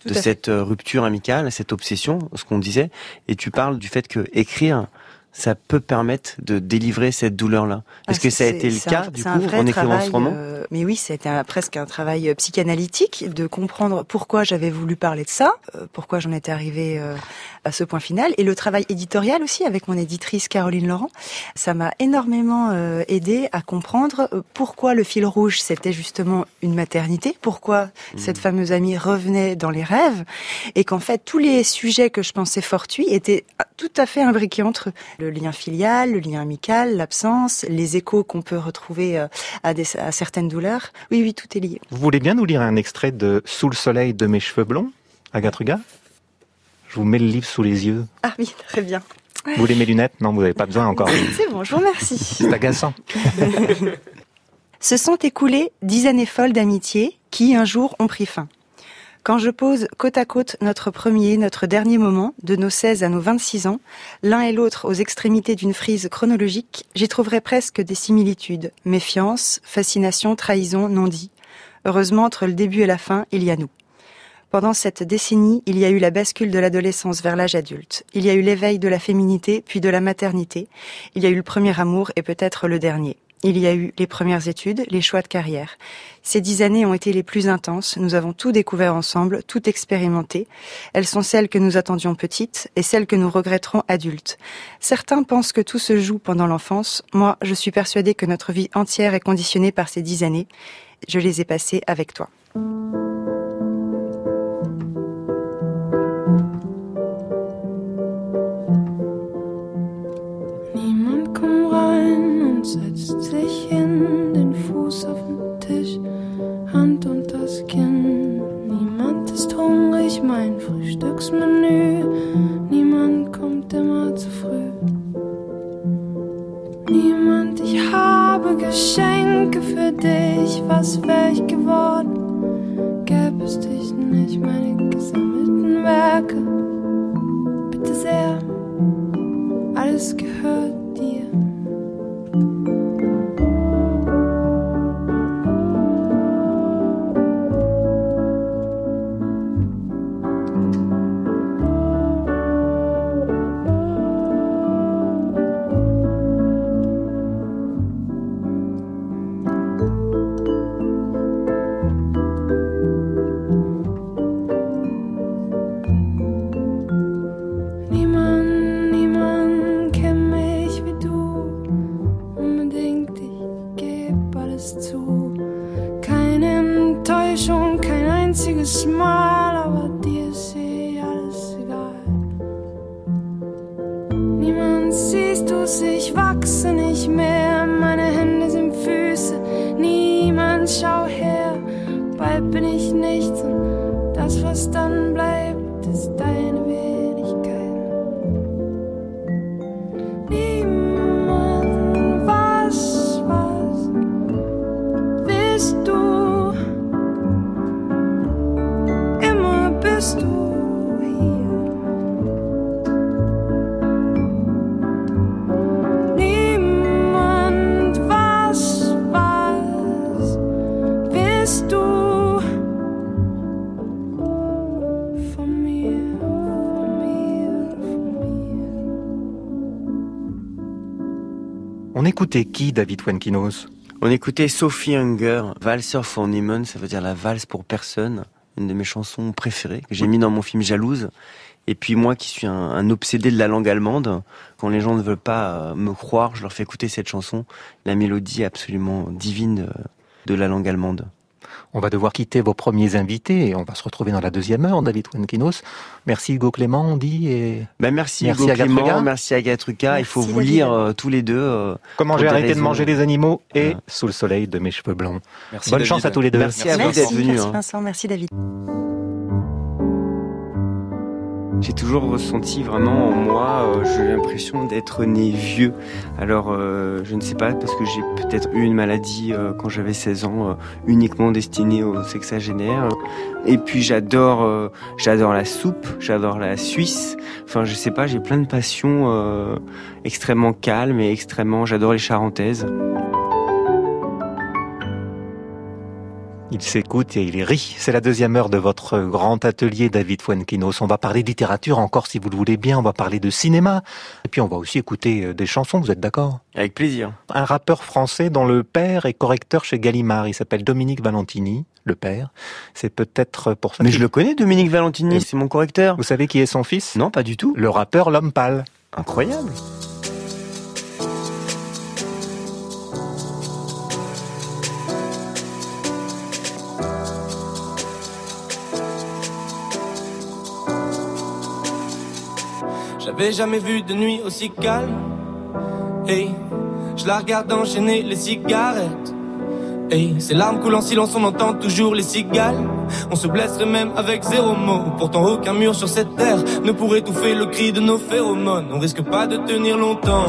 rupture amicale, cette obsession, ce qu'on disait. Et tu parles du fait que écrire, ça peut permettre de délivrer cette douleur-là. Est-ce que ça a été le cas, du coup, en écrivant ce roman? Mais oui, c'était presque un travail psychanalytique, de comprendre pourquoi j'avais voulu parler de ça, pourquoi j'en étais arrivée à ce point final. Et le travail éditorial aussi, avec mon éditrice Caroline Laurent, ça m'a énormément aidé à comprendre pourquoi le fil rouge, c'était justement une maternité, pourquoi cette fameuse amie revenait dans les rêves, et qu'en fait, tous les sujets que je pensais fortuits étaient tout à fait imbriqués entre eux. Le lien filial, le lien amical, l'absence, les échos qu'on peut retrouver à certaines douleurs. Oui, tout est lié. Vous voulez bien nous lire un extrait de Sous le soleil de mes cheveux blonds, Agathe Rugat? Je vous mets le livre sous les yeux. Ah oui, très bien. Vous voulez mes lunettes? Non, vous n'avez pas besoin encore. C'est bon, je vous remercie. C'est agaçant. Se sont écoulées 10 années folles d'amitié qui, un jour, ont pris fin. Quand je pose côte à côte notre premier, notre dernier moment, de nos 16 à nos 26 ans, l'un et l'autre aux extrémités d'une frise chronologique, j'y trouverai presque des similitudes. Méfiance, fascination, trahison, non-dit. Heureusement, entre le début et la fin, il y a nous. Pendant cette décennie, il y a eu la bascule de l'adolescence vers l'âge adulte. Il y a eu l'éveil de la féminité, puis de la maternité. Il y a eu le premier amour et peut-être le dernier. Il y a eu les premières études, les choix de carrière. Ces 10 années ont été les plus intenses. Nous avons tout découvert ensemble, tout expérimenté. Elles sont celles que nous attendions petites et celles que nous regretterons adultes. Certains pensent que tout se joue pendant l'enfance. Moi, je suis persuadée que notre vie entière est conditionnée par ces 10 années. Je les ai passées avec toi. Niemand kommt rein und setzt sich hin, den Fuß auf den Tisch, Hand und das Kinn. Niemand ist hungrig, mein Frühstücksmenü. Niemand kommt immer zu früh. Niemand, ich habe Geschenke für dich. Was wär ich geworden, gäbe es dich nicht, meine gesammelten Werke. Bitte sehr, alles gehört dir. Mal, aber dir ist alles egal. Niemand siehst du's, ich wachse nicht mehr. Meine Hände sind Füße, niemand schau her. Bald bin ich nichts und das, was dann bleibt, ist deine Wenigkeit. Niemand, was willst du? Bist du hier? Niemand, was bist du von mir, von mir, von mir? On écoutait qui, David Fuenquinos? On écoutait Sophie Hunger, Valser for Niemand, ça veut dire la valse pour personne. Une de mes chansons préférées, que j'ai mis dans mon film Jalouse. Et puis moi qui suis un obsédé de la langue allemande, quand les gens ne veulent pas me croire, je leur fais écouter cette chanson, la mélodie absolument divine de la langue allemande. On va devoir quitter vos premiers invités et on va se retrouver dans la deuxième heure, David Fuenquinos. Merci Hugo Clément, on dit. Et... merci Hugo Clément, merci Agathe Ruka. Il faut vous lire tous les deux. Comment j'ai arrêté de manger les animaux et Sous le soleil de mes cheveux blonds. Merci Bonne David. chance à tous les deux. Merci à vous d'être venus. Merci Vincent, merci David. J'ai toujours ressenti vraiment en moi, j'ai l'impression d'être né vieux. Alors, je ne sais pas, parce que j'ai peut-être eu une maladie quand j'avais 16 ans, uniquement destinée aux sexagénaires. Et puis j'adore la soupe, j'adore la Suisse. Enfin, je sais pas, j'ai plein de passions extrêmement calmes et j'adore les charentaises. Il s'écoute et il rit. C'est la deuxième heure de votre grand atelier, David Fuenquinos. On va parler de littérature encore, si vous le voulez bien. On va parler de cinéma. Et puis on va aussi écouter des chansons, vous êtes d'accord? Avec plaisir. Un rappeur français dont le père est correcteur chez Gallimard. Il s'appelle Dominique Valentini, le père. C'est peut-être pour ça. Mais je le connais, Dominique Valentini, c'est mon correcteur. Vous savez qui est son fils? Non, pas du tout. Le rappeur L'Homme Pâle. Incroyable. J'avais jamais vu de nuit aussi calme. Hey, je la regarde enchaîner les cigarettes. Hey, ses larmes coulent en silence, on entend toujours les cigales. On se blesserait même avec 0 mot. Pourtant aucun mur sur cette terre ne pourrait étouffer le cri de nos phéromones. On risque pas de tenir longtemps.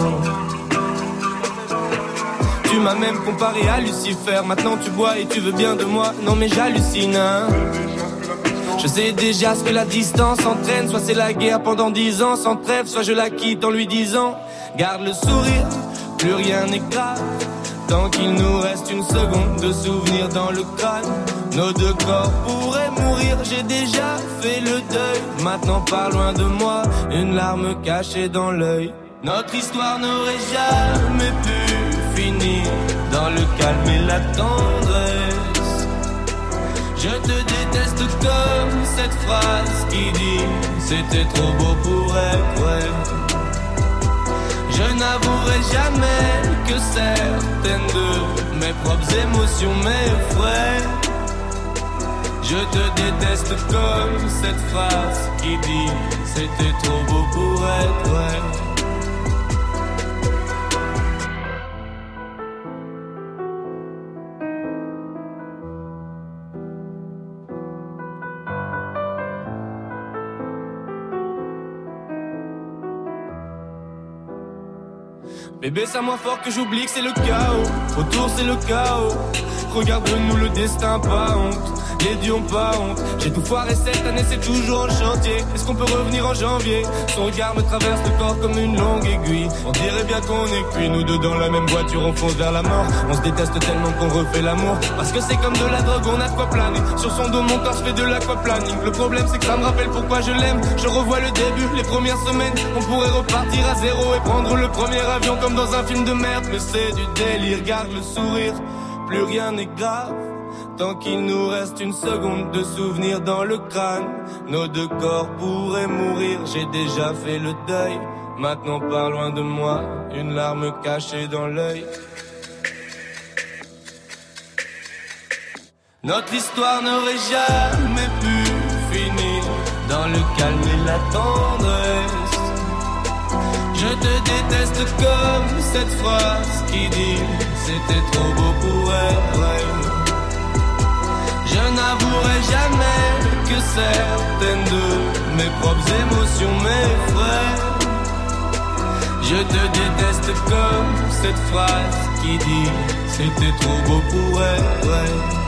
Tu m'as même comparé à Lucifer. Maintenant tu bois et tu veux bien de moi. Non mais j'hallucine, hein. Je sais déjà ce que la distance entraîne. Soit c'est la guerre pendant 10 ans sans trêve, soit je la quitte en lui disant garde le sourire, plus rien n'est grave. Tant qu'il nous reste une seconde de souvenir dans le crâne, nos deux corps pourraient mourir. J'ai déjà fait le deuil, maintenant pas loin de moi, une larme cachée dans l'œil. Notre histoire n'aurait jamais pu finir dans le calme et la tendresse. Je te déteste comme cette phrase qui dit c'était trop beau pour être vrai. Je n'avouerai jamais que certaines de mes propres émotions m'effraient. Je te déteste comme cette phrase qui dit c'était trop beau pour être vrai. Bébé, c'est à moi fort que j'oublie que c'est le chaos. Autour c'est le chaos. Regarde-nous, le destin, pas honte. Les dieux ont pas honte. J'ai tout foiré cette année, c'est toujours en chantier. Est-ce qu'on peut revenir en janvier? Son regard me traverse le corps comme une longue aiguille. On dirait bien qu'on est cuits, nous deux dans la même voiture, on fonce vers la mort. On se déteste tellement qu'on refait l'amour. Parce que c'est comme de la drogue, on a de quoi planer. Sur son dos, mon corps, je fais de l'aquaplaning. Le problème, c'est que ça me rappelle pourquoi je l'aime. Je revois le début, les premières semaines. On pourrait repartir à zéro et prendre le premier avion comme dans un film de merde. Mais c'est du délire, garde le sourire. Plus rien n'est grave, tant qu'il nous reste une seconde de souvenir dans le crâne. Nos deux corps pourraient mourir, j'ai déjà fait le deuil. Maintenant pas loin de moi, une larme cachée dans l'œil. Notre histoire n'aurait jamais pu finir dans le calme et la tendresse. Je te déteste comme cette phrase qui dit c'était trop beau pour être vrai. Je n'avouerai jamais que certaines de mes propres émotions m'effraient. Je te déteste comme cette phrase qui dit c'était trop beau pour être vrai.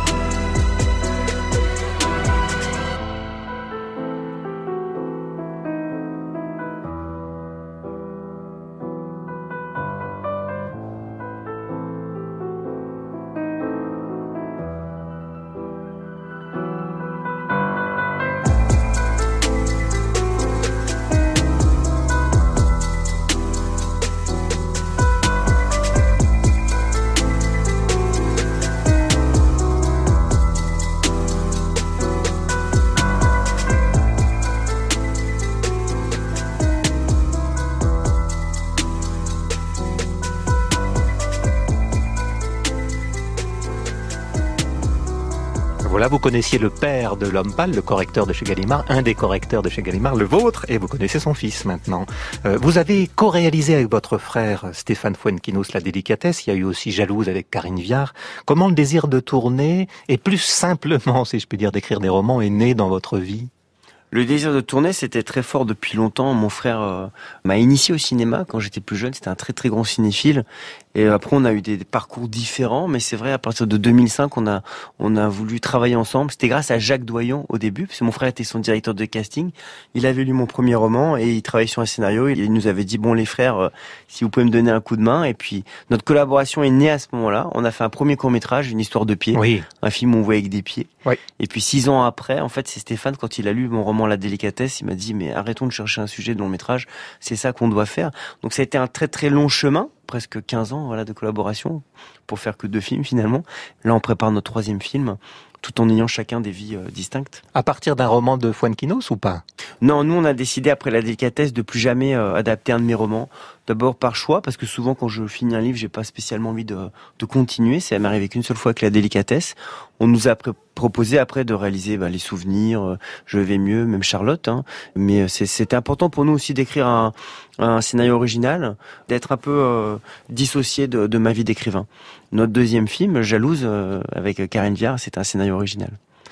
Voilà, vous connaissiez le père de l'homme pâle, le correcteur de chez Gallimard, un des correcteurs de chez Gallimard, le vôtre, et vous connaissez son fils maintenant. Vous avez co-réalisé avec votre frère Stéphane Fuenquinos La Délicatesse, il y a eu aussi Jalouse avec Karine Viard. Comment le désir de tourner, et plus simplement, si je puis dire, d'écrire des romans, est né dans votre vie ? Le désir de tourner, c'était très fort depuis longtemps. Mon frère m'a initié au cinéma quand j'étais plus jeune. C'était un très très grand cinéphile. Et après, on a eu des parcours différents. Mais c'est vrai, à partir de 2005, on a voulu travailler ensemble. C'était grâce à Jacques Doyon au début, parce que mon frère était son directeur de casting. Il avait lu mon premier roman et il travaillait sur un scénario. Il nous avait dit, bon les frères, si vous pouvez me donner un coup de main. Et puis, notre collaboration est née à ce moment-là. On a fait un premier court-métrage, Une histoire de pieds. Oui. Un film où on voit avec des pieds. Oui. Et puis 6 ans après, en fait, c'est Stéphane, quand il a lu mon roman La Délicatesse, il m'a dit, mais arrêtons de chercher un sujet de long métrage, c'est ça qu'on doit faire. Donc ça a été un très très long chemin, presque 15 ans voilà, de collaboration, pour faire que 2 films finalement. Là, on prépare notre 3e film, tout en ayant chacun des vies distinctes. À partir d'un roman de Fuenquinos ou pas ? Non, nous on a décidé après La Délicatesse de plus jamais adapter un de mes romans. D'abord par choix, parce que souvent quand je finis un livre, j'ai pas spécialement envie de continuer. Ça m'est arrivé qu'une seule fois avec La Délicatesse. On nous a proposé après de réaliser Les Souvenirs, Je vais mieux, même Charlotte. Hein. Mais c'était important pour nous aussi d'écrire un scénario original, d'être un peu dissocié de ma vie d'écrivain. Notre 2e film, Jalouse, avec Karine Viard, c'est un scénario original.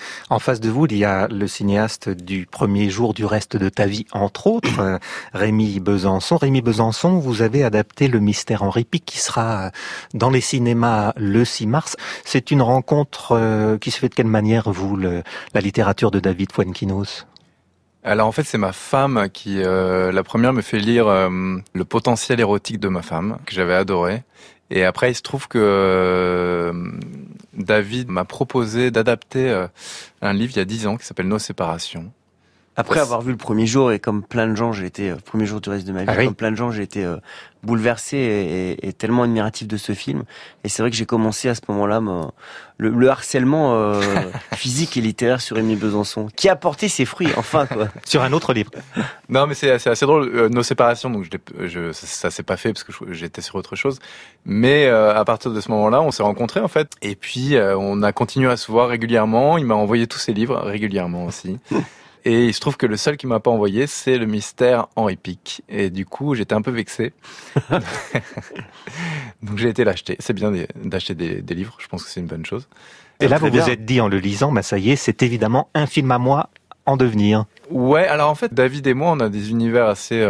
En face de vous, il y a le cinéaste du premier jour du reste de ta vie, entre autres, Rémy Besançon. Rémy Besançon, vous avez adapté Le Mystère Henri Pic qui sera dans les cinémas le 6 mars. C'est une rencontre qui se fait de quelle manière, vous, la littérature de David Fuenquinos ? Alors en fait, c'est ma femme qui, la première, me fait lire Le potentiel érotique de ma femme, que j'avais adoré. Et après, il se trouve que David m'a proposé d'adapter un livre il y a 10 ans qui s'appelle Nos séparations. Après avoir vu le premier jour, et comme plein de gens, j'ai été, premier jour du reste de ma vie, comme plein de gens, j'ai été bouleversé et tellement admiratif de ce film. Et c'est vrai que j'ai commencé à ce moment-là le harcèlement physique et littéraire sur Rémy Besançon, qui a porté ses fruits, enfin, quoi. Sur un autre livre. Non, mais c'est assez drôle. Nos séparations, donc ça s'est pas fait parce que j'étais sur autre chose. Mais à partir de ce moment-là, on s'est rencontrés en fait. Et puis on a continué à se voir régulièrement. Il m'a envoyé tous ses livres régulièrement aussi. Et il se trouve que le seul qui m'a pas envoyé, c'est Le Mystère Henri Pic. Et du coup, j'étais un peu vexé. Donc j'ai été l'acheter. C'est bien d'acheter des livres, je pense que c'est une bonne chose. Et là, vous vous êtes dit en le lisant, ça y est, c'est évidemment un film à moi en devenir. Ouais, alors en fait, David et moi, on a des univers assez...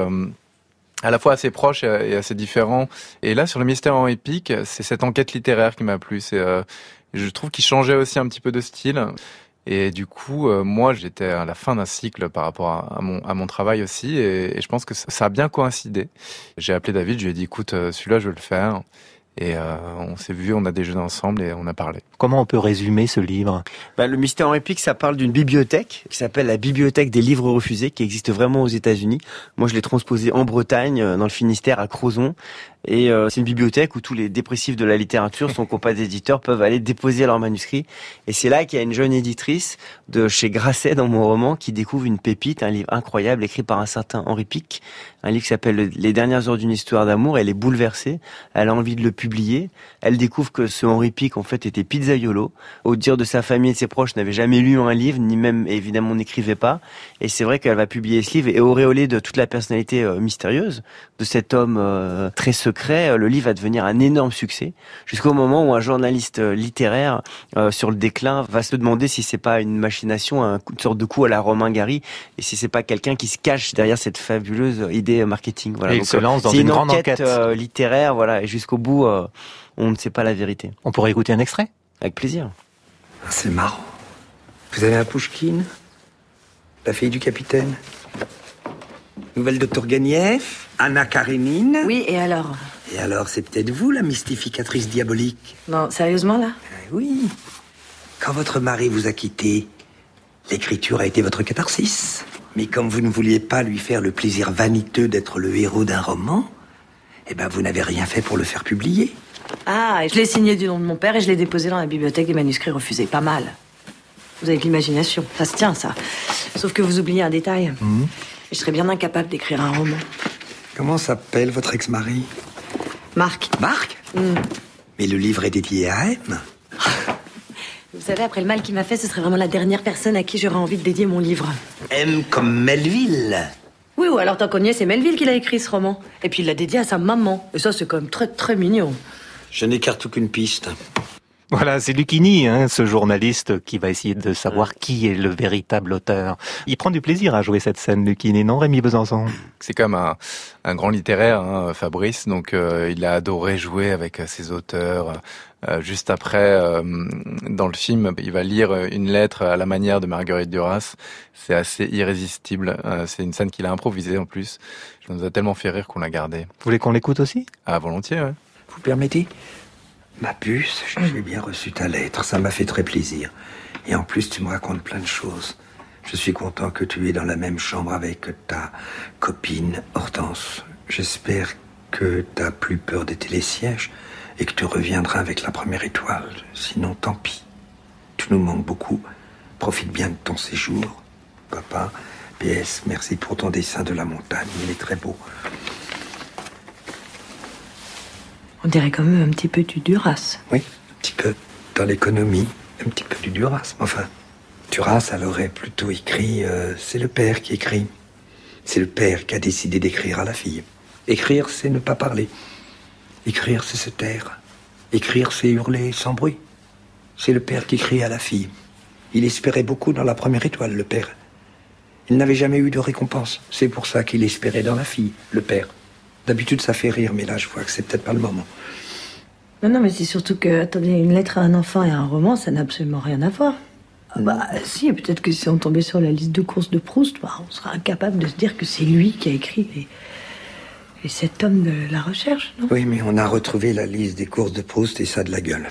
à la fois assez proches et assez différents. Et là, sur Le Mystère Henri Pic, c'est cette enquête littéraire qui m'a plu. Je trouve qu'il changeait aussi un petit peu de style. Et du coup, moi, j'étais à la fin d'un cycle par rapport à mon travail aussi, et je pense que ça a bien coïncidé. J'ai appelé David, je lui ai dit, écoute, celui-là, je veux le faire. Et on s'est vu, on a déjeuné ensemble et on a parlé. Comment on peut résumer ce livre ? Le Mystère Henri Pic, ça parle d'une bibliothèque qui s'appelle la Bibliothèque des livres refusés, qui existe vraiment aux États-Unis. Moi, je l'ai transposé en Bretagne, dans le Finistère, à Crozon. Et c'est une bibliothèque où tous les dépressifs de la littérature, son compas d'éditeurs, peuvent aller déposer leurs manuscrits. Et c'est là qu'il y a une jeune éditrice de chez Grasset, dans mon roman, qui découvre une pépite, un livre incroyable écrit par un certain Henri Pic, un livre qui s'appelle Les dernières heures d'une histoire d'amour. Elle est bouleversée, elle a envie de le publier. Elle découvre que ce Henri Pic, en fait, était pizzaiolo. Au dire de sa famille et de ses proches, n'avait jamais lu un livre, ni même, évidemment, n'écrivait pas. Et c'est vrai qu'elle va publier ce livre, et auréolée de toute la personnalité mystérieuse de cet homme très secret, le livre va devenir un énorme succès, jusqu'au moment où un journaliste littéraire sur le déclin va se demander si c'est pas une machination, une sorte de coup à la Romain Gary, et si c'est pas quelqu'un qui se cache derrière cette fabuleuse idée marketing. Voilà. Et il se lance dans une grande enquête littéraire, voilà, et jusqu'au bout, on ne sait pas la vérité. On pourrait écouter un extrait ? Avec plaisir. C'est marrant. Vous avez un Pouchkine ? La fille du capitaine ? Nouvelle de Tourguenieff ? Anna Karénine ? Oui, et alors ? Et alors, c'est peut-être vous, la mystificatrice diabolique ? Non, sérieusement, là ? Oui. Quand votre mari vous a quitté, l'écriture a été votre catharsis. Mais comme vous ne vouliez pas lui faire le plaisir vaniteux d'être le héros d'un roman, vous n'avez rien fait pour le faire publier. Ah, et je l'ai signé du nom de mon père et je l'ai déposé dans la bibliothèque des manuscrits refusés. Pas mal. Vous avez de l'imagination. Ça se tient, ça. Sauf que vous oubliez un détail. Je serais bien incapable d'écrire un roman. Comment s'appelle votre ex-mari ? Marc. Marc ? Mais le livre est dédié à M. Vous savez, après le mal qu'il m'a fait, ce serait vraiment la dernière personne à qui j'aurais envie de dédier mon livre. M comme Melville. Oui, ou alors tant qu'on y est, c'est Melville qui l'a écrit, ce roman. Et puis il l'a dédié à sa maman. Et ça, c'est quand même très, très mignon. Je n'écarte aucune piste. Voilà, c'est Lucchini, ce journaliste qui va essayer de savoir qui est le véritable auteur. Il prend du plaisir à jouer cette scène, Lucchini, non, Rémy Besançon ? C'est comme un grand littéraire, Fabrice, donc il a adoré jouer avec ses auteurs. Juste après, dans le film, il va lire une lettre à la manière de Marguerite Duras. C'est assez irrésistible. C'est une scène qu'il a improvisée en plus. Ça nous a tellement fait rire qu'on l'a gardée. Vous voulez qu'on l'écoute aussi ? Ah, volontiers, ouais. Vous permettez ? Ma puce, j'ai bien reçu ta lettre, ça m'a fait très plaisir. Et en plus, tu me racontes plein de choses. Je suis content que tu es dans la même chambre avec ta copine Hortense. J'espère que t'as plus peur des télésièges et que tu reviendras avec la première étoile. Sinon, tant pis. Tu nous manques beaucoup. Profite bien de ton séjour. Papa, PS, merci pour ton dessin de la montagne. Il est très beau. On dirait quand même un petit peu du Duras. Oui, un petit peu. Dans l'économie, un petit peu du Duras. Enfin, Duras, elle aurait plutôt écrit... c'est le père qui écrit. C'est le père qui a décidé d'écrire à la fille. Écrire, c'est ne pas parler. Écrire, c'est se taire. Écrire, c'est hurler sans bruit. C'est le père qui crie à la fille. Il espérait beaucoup dans la première étoile, le père. Il n'avait jamais eu de récompense. C'est pour ça qu'il espérait dans la fille, le père. D'habitude, ça fait rire, mais là, je vois que c'est peut-être pas le moment. Non, mais c'est surtout que, attendez, une lettre à un enfant et un roman, ça n'a absolument rien à voir. Si, peut-être que si on tombait sur la liste de courses de Proust, on serait incapable de se dire que c'est lui qui a écrit les 7 tomes de la recherche, non? Oui, mais on a retrouvé la liste des courses de Proust et ça a de la gueule.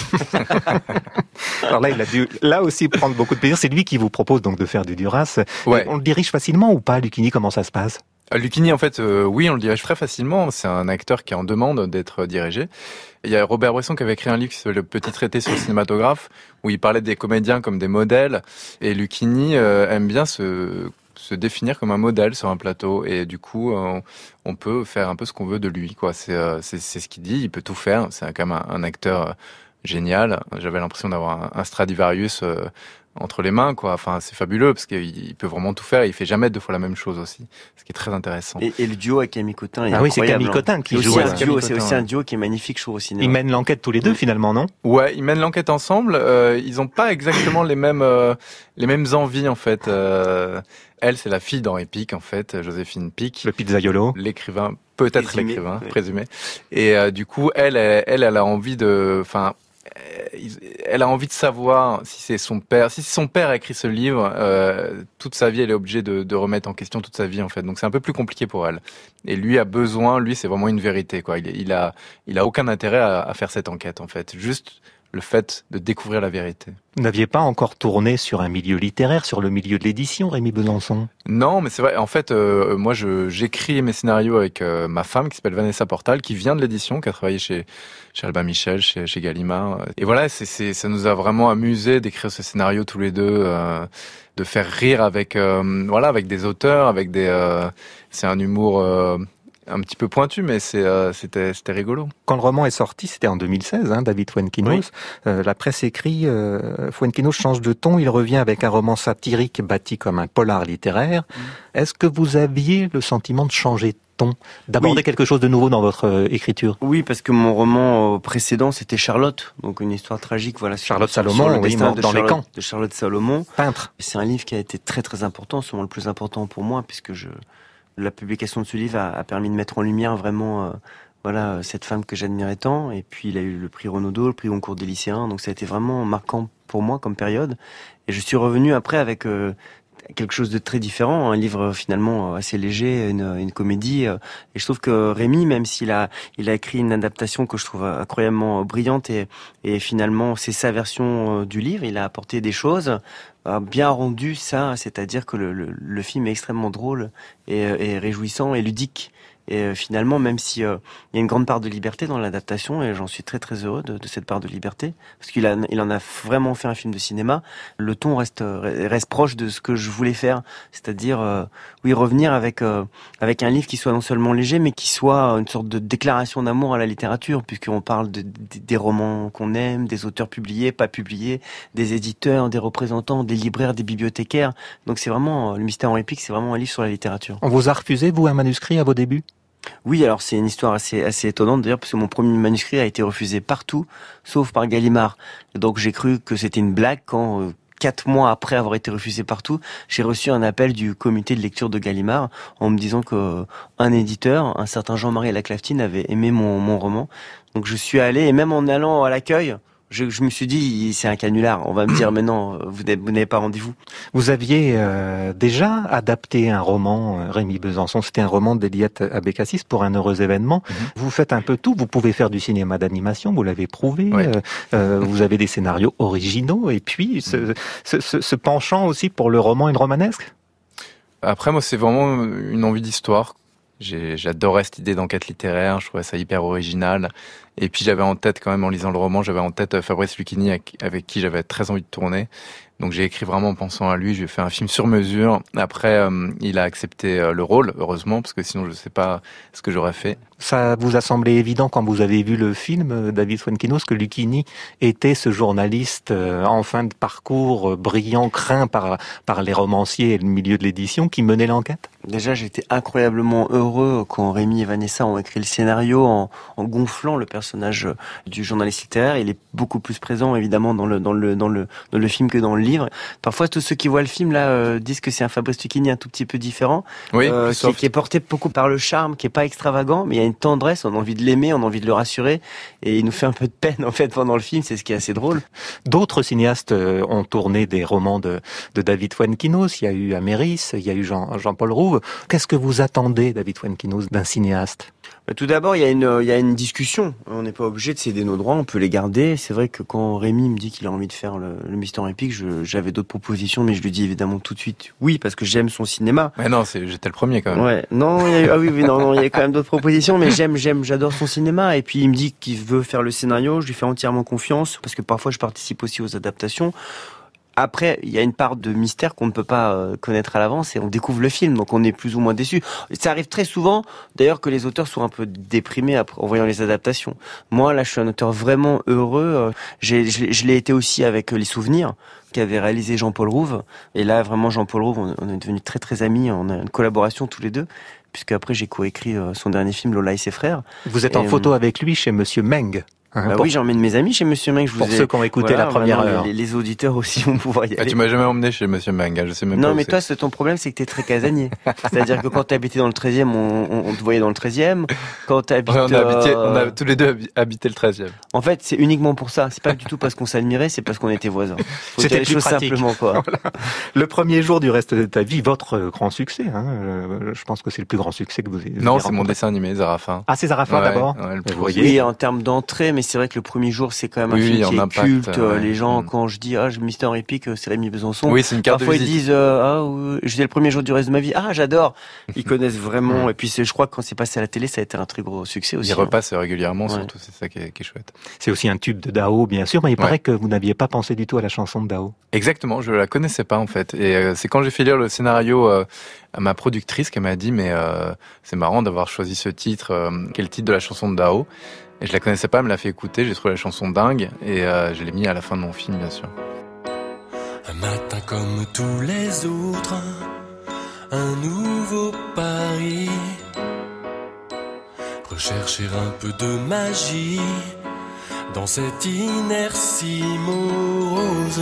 Alors là, il a dû là aussi prendre beaucoup de plaisir. C'est lui qui vous propose donc de faire du Duras. Ouais. On le dirige facilement ou pas, Lucchini? Comment ça se passe? Lucchini, en fait, oui, on le dirige très facilement. C'est un acteur qui est en demande d'être dirigé. Il y a Robert Bresson qui avait écrit un livre qui s'appelle Le Petit Traité sur le cinématographe, où il parlait des comédiens comme des modèles. Et Lucchini aime bien se définir comme un modèle sur un plateau. Et du coup, on peut faire un peu ce qu'on veut de lui, quoi. C'est ce qu'il dit. Il peut tout faire. C'est quand même un acteur génial. J'avais l'impression d'avoir un Stradivarius entre les mains, quoi. Enfin, c'est fabuleux parce qu'il peut vraiment tout faire. Et il fait jamais 2 fois la même chose aussi, ce qui est très intéressant. Et le duo avec Camille Cotin est incroyable. C'est Camille Cotin qui joue. C'est aussi un duo qui est magnifique, je trouve, au cinéma. Ils mènent l'enquête tous les deux, finalement, non? Ouais, ils mènent l'enquête ensemble. Ils ont pas exactement les mêmes envies, en fait. Elle, c'est la fille d'Henri Pic, en fait, Joséphine Pic. Le pizzaiolo. L'écrivain, peut-être l'écrivain, présumé. Et du coup, elle a envie de, elle a envie de savoir si c'est son père. Si son père a écrit ce livre, toute sa vie, elle est obligée de remettre en question toute sa vie, en fait. Donc c'est un peu plus compliqué pour elle. Et lui a besoin, c'est vraiment une vérité, quoi. Il a aucun intérêt à faire cette enquête, en fait. Juste le fait de découvrir la vérité. Vous n'aviez pas encore tourné sur un milieu littéraire, sur le milieu de l'édition, Rémi Besançon? Non, mais c'est vrai. En fait, moi, j'écris mes scénarios avec ma femme qui s'appelle Vanessa Portal, qui vient de l'édition, qui a travaillé chez Albin Michel, chez Gallimard. Et voilà, ça nous a vraiment amusé d'écrire ce scénario tous les deux, de faire rire avec des auteurs, c'est un humour un petit peu pointu, mais c'était rigolo. Quand le roman est sorti, c'était en 2016, David Fuenquinos. Oui. La presse écrit, Fuenquinos change de ton, il revient avec un roman satirique bâti comme un polar littéraire. Est-ce que vous aviez le sentiment de changer de ton, d'aborder quelque chose de nouveau dans votre écriture? Oui, parce que mon roman précédent, c'était Charlotte, donc une histoire tragique, voilà. Charlotte Salomon, dans les camps. De Charlotte Salomon. Peintre. C'est un livre qui a été très très important, sûrement le plus important pour moi, puisque la publication de ce livre a permis de mettre en lumière vraiment cette femme que j'admirais tant. Et puis il a eu le prix Renaudot, le prix Goncourt des lycéens, donc ça a été vraiment marquant pour moi comme période. Et je suis revenu après avec quelque chose de très différent, un livre finalement assez léger, une comédie. Et je trouve que Rémi, même s'il a écrit une adaptation que je trouve incroyablement brillante et finalement c'est sa version du livre, il a apporté des choses bien rendu ça, c'est-à-dire que le film est extrêmement drôle et réjouissant et ludique. Et finalement, même si il y a une grande part de liberté dans l'adaptation, et j'en suis très très heureux de cette part de liberté, parce qu'il en a vraiment fait un film de cinéma, le ton reste proche de ce que je voulais faire, c'est-à-dire revenir avec un livre qui soit non seulement léger, mais qui soit une sorte de déclaration d'amour à la littérature, puisqu'on parle des romans qu'on aime, des auteurs publiés, pas publiés, des éditeurs, des représentants, des libraires, des bibliothécaires. Donc c'est vraiment Le Mystère Henri Pic, c'est vraiment un livre sur la littérature. On vous a refusé, vous, un manuscrit à vos débuts? Oui, alors c'est une histoire assez étonnante d'ailleurs, parce que mon premier manuscrit a été refusé partout, sauf par Gallimard. Et donc j'ai cru que c'était une blague quand 4 mois après avoir été refusé partout, j'ai reçu un appel du comité de lecture de Gallimard en me disant que un éditeur, un certain Jean-Marie Laclaftine, avait aimé mon roman. Donc je suis allé, et même en allant à l'accueil, je me suis dit, c'est un canular. On va me dire, mais non, vous n'avez pas rendez-vous. Vous aviez déjà adapté un roman, Rémi Besançon. C'était un roman d'Eliette Abécassis pour Un heureux événement. Vous faites un peu tout. Vous pouvez faire du cinéma d'animation, vous l'avez prouvé. Ouais. Vous avez des scénarios originaux. Et puis, ce penchant aussi pour le roman et le romanesque. Après, moi, c'est vraiment une envie d'histoire. J'adorais cette idée d'enquête littéraire, je trouvais ça hyper original. Et puis j'avais en tête, quand même, en lisant le roman, j'avais en tête Fabrice Lucchini avec qui j'avais très envie de tourner. Donc j'ai écrit vraiment en pensant à lui, j'ai fait un film sur mesure. Après, il a accepté le rôle, heureusement, parce que sinon je sais pas ce que j'aurais fait. Ça vous a semblé évident quand vous avez vu le film, David Fuenquinos, que Lucchini était ce journaliste en fin de parcours, brillant, craint par les romanciers et le milieu de l'édition, qui menait l'enquête? Déjà, j'étais incroyablement heureux quand Rémi et Vanessa ont écrit le scénario en gonflant le personnage du journaliste littéraire. Il est beaucoup plus présent, évidemment, dans le film que dans le livre. Parfois, tous ceux qui voient le film là disent que c'est un Fabrice Lucchini un tout petit peu différent, oui, qui est porté beaucoup par le charme, qui est pas extravagant, mais il y a une tendresse, on a envie de l'aimer, on a envie de le rassurer, et il nous fait un peu de peine en fait pendant le film, c'est ce qui est assez drôle. D'autres cinéastes ont tourné des romans de David Fuenquinos. Il y a eu Améris, il y a eu Jean-Paul Rouve. Qu'est-ce que vous attendez, David Fuenquinos, d'un cinéaste? Tout d'abord, il y a une discussion. On n'est pas obligé de céder nos droits, on peut les garder. C'est vrai que quand Rémi me dit qu'il a envie de faire le Mystère épique, j'avais d'autres propositions, mais je lui dis évidemment tout de suite oui, parce que j'aime son cinéma. Mais non, j'étais le premier quand même. Ouais, non, il y a quand même d'autres propositions, mais j'adore son cinéma. Et puis il me dit qu'il veut faire le scénario, je lui fais entièrement confiance, parce que parfois je participe aussi aux adaptations. Après, il y a une part de mystère qu'on ne peut pas connaître à l'avance et on découvre le film, donc on est plus ou moins déçu. Ça arrive très souvent, d'ailleurs, que les auteurs soient un peu déprimés en voyant les adaptations. Moi, là, je suis un auteur vraiment heureux. Je l'ai été aussi avec Les Souvenirs, qu'avait réalisé Jean-Paul Rouve. Et là, vraiment, Jean-Paul Rouve, on est devenus très très amis. On a une collaboration tous les deux, puisque après j'ai coécrit son dernier film, Lola et ses frères. Vous êtes en photo avec lui chez Monsieur Meng. Oui, j'emmène mes amis chez Monsieur Meng. Pour ceux qui ont écouté la première heure. Les auditeurs aussi vont pouvoir y aller. Tu m'as jamais emmené chez Monsieur Meng, je sais même pas. Non, mais toi, ton problème, c'est que t'es très casanier. C'est-à-dire que quand t'habitais dans le 13e, on te voyait dans le 13e. Quand t'habites... on a tous les deux habité le 13e. En fait, c'est uniquement pour ça. C'est pas du tout parce qu'on s'admirait, c'est parce qu'on était voisins. C'était les choses simplement, quoi. Voilà. Le premier jour du reste de ta vie, votre grand succès, je pense que c'est le plus grand succès que vous avez. Non, c'est mon dessin animé, Zarafin. Ah, c'est Zarafin d'abord? Ouais, vous voyez. Oui, en termes d'entrée, mais c'est vrai que le premier jour, c'est quand même un film qui est culte. Les gens, quand je dis Mystère épique, c'est Rémi Besançon. Oui, c'est une carte parfois de visite. Ils disent je dis le premier jour du reste de ma vie. Ah, j'adore. Ils connaissent vraiment. Et puis je crois que quand c'est passé à la télé, ça a été un très gros succès aussi. Ils repassent régulièrement, surtout. C'est ça qui est chouette. C'est aussi un tube de Dao, bien sûr, mais il paraît que vous n'aviez pas pensé du tout à la chanson de Dao. Exactement, je la connaissais pas en fait. Et c'est quand j'ai fait lire le scénario à ma productrice qu'elle m'a dit mais c'est marrant d'avoir choisi ce titre. Quel titre de la chanson de Dao? Et je la connaissais pas, elle me l'a fait écouter, j'ai trouvé la chanson dingue et je l'ai mis à la fin de mon film, bien sûr. Un matin comme tous les autres, un nouveau pari. Rechercher un peu de magie dans cette inertie morose.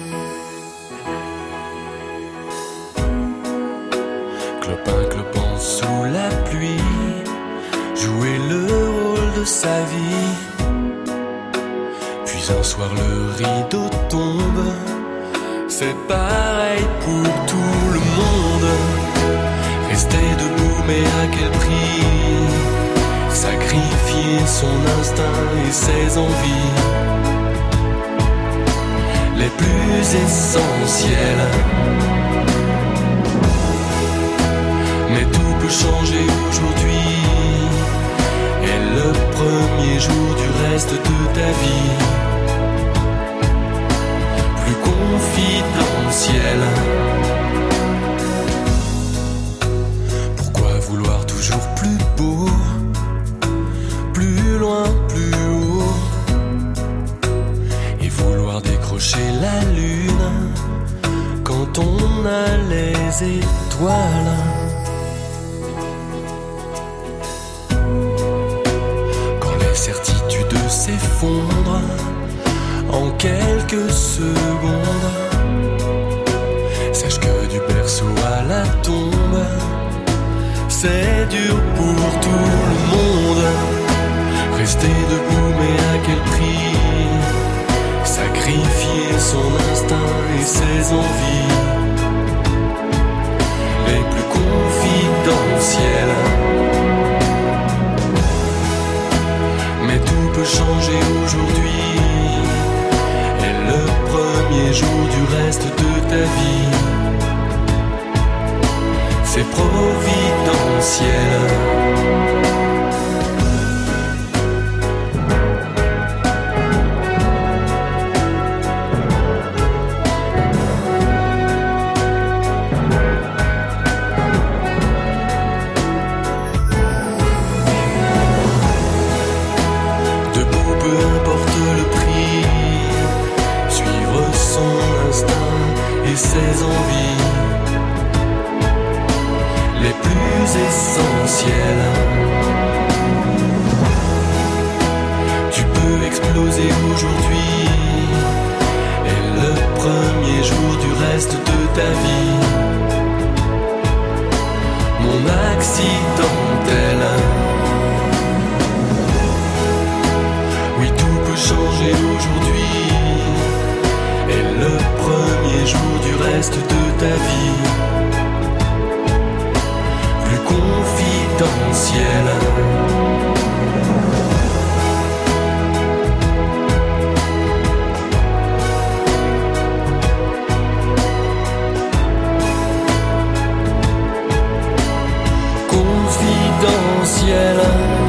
Clopin sous la pluie, jouer le rôle de sa vie. Puis un soir le rideau tombe, c'est pareil pour tout le monde. Rester debout mais à quel prix? Sacrifier son instinct et ses envies les plus essentielles. Mais tout peut changer aujourd'hui, et le premier jour du reste de ta vie plus confidentiel. Pourquoi vouloir toujours plus beau, plus loin, plus haut, et vouloir décrocher la lune quand on a les étoiles? Certitude s'effondre en quelques secondes. Sache que du berceau à la tombe, c'est dur pour tout le monde. Rester debout mais à quel prix? Sacrifier son instinct et ses envies les plus confidentielles. Mais tout peut changer aujourd'hui, et le premier jour du reste de ta vie, c'est providentiel. Ses envies les plus essentielles. Tu peux exploser aujourd'hui, et le premier jour reste de ta vie. Mon accidentel. Oui, tout peut changer aujourd'hui. Et le premier jour du reste de ta vie, plus confidentiel. Confidentiel.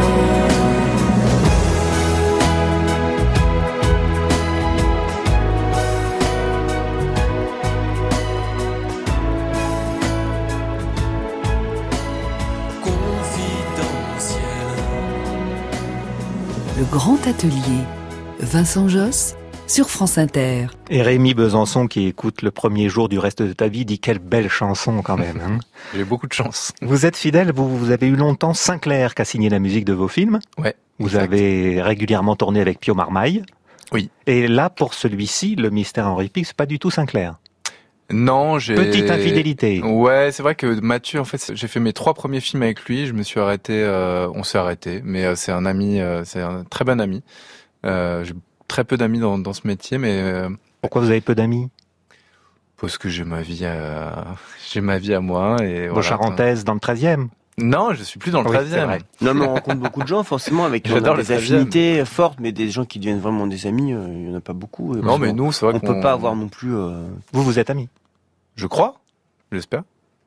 Le Grand Atelier, Vincent Josse, sur France Inter. Et Rémi Besançon, qui écoute Le premier jour du reste de ta vie, dit quelle belle chanson quand même. Hein. J'ai beaucoup de chance. Vous êtes fidèle, vous avez eu longtemps Sinclair qui a signé la musique de vos films. Ouais. Vous avez régulièrement tourné avec Pio Marmaille. Oui. Et là, pour celui-ci, Le Mystère Henri Pic, c'est pas du tout Sinclair. Non, j'ai... Petite infidélité. Ouais, c'est vrai que Mathieu, en fait, j'ai fait mes 3 premiers films avec lui, je me suis arrêté, on s'est arrêté, mais c'est un ami, c'est un très bon ami. J'ai très peu d'amis dans ce métier, mais... Pourquoi vous avez peu d'amis ? Parce que j'ai ma vie à moi et... Vos Charentaises dans le 13e ? Non, je suis plus dans le 13e. Non, mais on rencontre beaucoup de gens, forcément, avec des affinités fortes, mais des gens qui deviennent vraiment des amis, il y en a pas beaucoup. Non, mais nous, c'est vrai qu'on peut pas avoir non plus... Vous êtes amis ? Je crois, j'espère.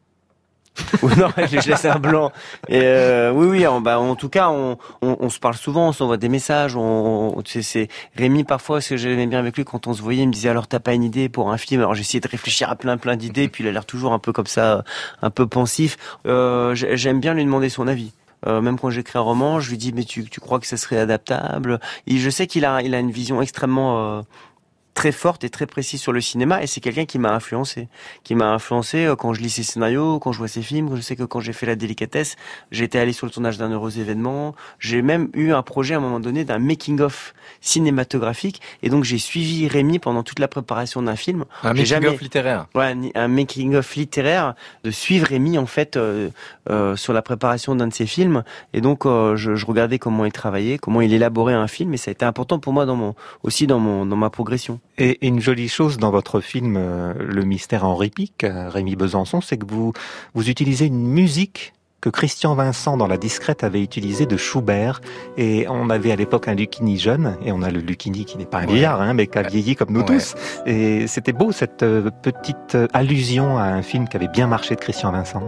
Non, je laisse un blanc. Et oui, en tout cas, on se parle souvent, on s'envoie des messages. C'est Rémi parfois, ce que j'aimais bien avec lui, quand on se voyait, il me disait alors t'as pas une idée pour un film ? Alors j'essayais de réfléchir à plein d'idées, puis il a l'air toujours un peu comme ça, un peu pensif. J'aime bien lui demander son avis. Même quand j'écris un roman, je lui dis mais tu crois que ça serait adaptable ? Et je sais qu'il a une vision extrêmement très forte et très précise sur le cinéma, et c'est quelqu'un qui m'a influencé quand je lis ses scénarios, quand je vois ses films. Je sais que quand j'ai fait La Délicatesse, j'étais allé sur le tournage d'Un heureux événement. J'ai même eu un projet à un moment donné d'un making-of cinématographique, et donc j'ai suivi Rémi pendant toute la préparation d'un film. Un making-of littéraire. Ouais, un making-of littéraire, de suivre Rémi en fait sur la préparation d'un de ses films, et donc je regardais comment il travaillait, comment il élaborait un film, et ça a été important pour moi dans ma progression. Et une jolie chose dans votre film Le Mystère Henri Pic, Rémi Besançon, c'est que vous utilisez une musique que Christian Vincent dans La Discrète avait utilisée de Schubert, et on avait à l'époque un Lucchini jeune, et on a le Lucchini qui n'est pas un vieillard, mais qui a vieilli comme nous tous, et c'était beau cette petite allusion à un film qui avait bien marché de Christian Vincent.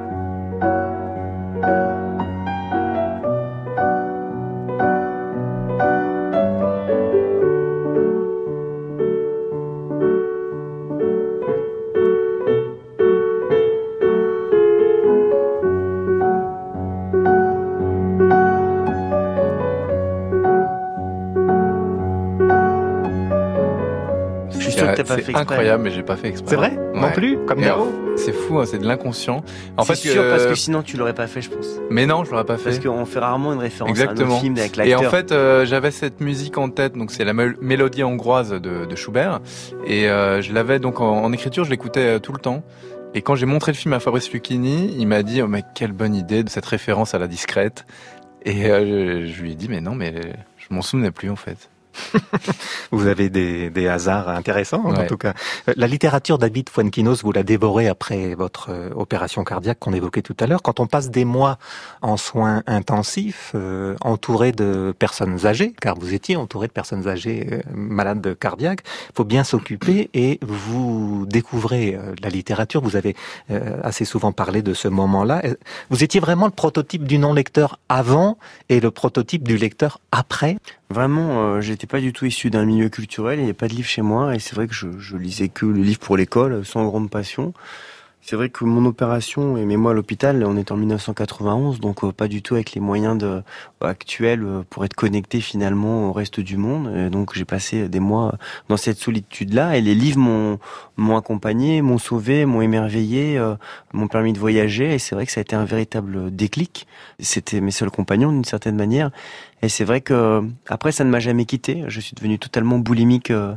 C'est incroyable, mais j'ai pas fait exprès. C'est vrai ? Non plus ? Comme Garo ? C'est fou, hein, c'est de l'inconscient. C'est sûr, parce que sinon tu l'aurais pas fait, je pense. Mais non, je l'aurais pas fait. Parce qu'on fait rarement une référence Exactement. à un film avec l'acteur. Et en fait, j'avais cette musique en tête, donc c'est la mélodie hongroise de Schubert. Et je l'avais donc en écriture, je l'écoutais tout le temps. Et quand j'ai montré le film à Fabrice Lucchini, il m'a dit « Oh mais quelle bonne idée de cette référence à La Discrète ». Et je lui ai dit « Mais non, mais je m'en souvenais plus en fait ». Vous avez des hasards intéressants, en tout cas. La littérature d'David Fuenquinos, vous la dévorez après votre opération cardiaque qu'on évoquait tout à l'heure. Quand on passe des mois en soins intensifs, entouré de personnes âgées, car vous étiez entouré de personnes âgées malades cardiaques, il faut bien s'occuper, et vous découvrez la littérature. Vous avez assez souvent parlé de ce moment-là. Vous étiez vraiment le prototype du non-lecteur avant et le prototype du lecteur après. Vraiment, j'étais pas du tout issu d'un milieu culturel, il n'y avait pas de livre chez moi, et c'est vrai que je lisais que le livre pour l'école, sans grande passion. C'est vrai que mon opération, et moi à l'hôpital, on est en 1991, donc pas du tout avec les moyens actuels pour être connecté finalement au reste du monde. Et donc j'ai passé des mois dans cette solitude-là, et les livres m'ont accompagné, m'ont sauvé, m'ont émerveillé, m'ont permis de voyager, et c'est vrai que ça a été un véritable déclic. C'était mes seuls compagnons d'une certaine manière, et c'est vrai que après ça ne m'a jamais quitté. Je suis devenu totalement boulimique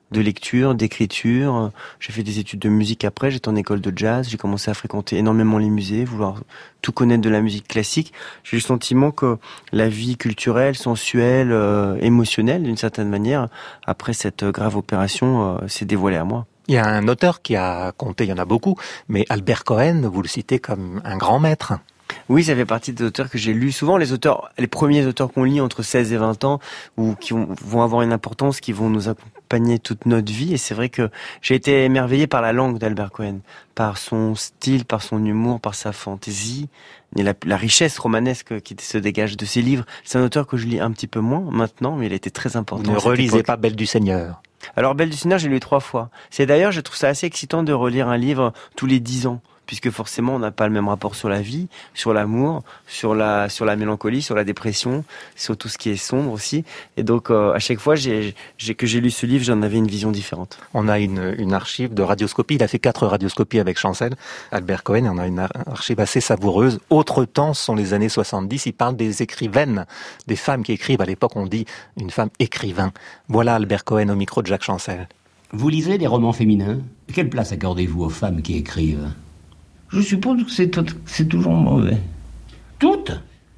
de lecture, d'écriture. J'ai fait des études de musique après, j'étais en école de jazz, j'ai commencé à fréquenter énormément les musées, vouloir tout connaître de la musique classique. J'ai eu le sentiment que la vie culturelle, sensuelle, émotionnelle, d'une certaine manière, après cette grave opération, s'est dévoilée à moi. Il y a un auteur qui a compté, il y en a beaucoup, mais Albert Cohen, vous le citez comme un grand maître. Oui, ça fait partie des auteurs que j'ai lus. Souvent, les premiers auteurs qu'on lit entre 16 et 20 ans, ou qui vont avoir une importance, qui vont nous accompagner toute notre vie. Et c'est vrai que j'ai été émerveillé par la langue d'Albert Cohen, par son style, par son humour, par sa fantaisie, et la richesse romanesque qui se dégage de ses livres. C'est un auteur que je lis un petit peu moins maintenant, mais il a été très important. Vous ne relisez pas Belle du Seigneur? Alors, Belle du Seigneur, j'ai lu 3 fois. C'est d'ailleurs, je trouve ça assez excitant de relire un livre tous les 10 ans. Puisque forcément, on n'a pas le même rapport sur la vie, sur l'amour, sur la mélancolie, sur la dépression, sur tout ce qui est sombre aussi. Et donc, à chaque fois que j'ai lu ce livre, j'en avais une vision différente. On a une archive de radioscopie. Il a fait 4 radioscopies avec Chancel, Albert Cohen. On a une archive assez savoureuse. Autre temps, ce sont les années 70. Il parle des écrivaines, des femmes qui écrivent. À l'époque, on dit une femme écrivain. Voilà Albert Cohen au micro de Jacques Chancel. Vous lisez des romans féminins? Quelle place accordez-vous aux femmes qui écrivent? Je suppose que c'est toujours mauvais. Toutes?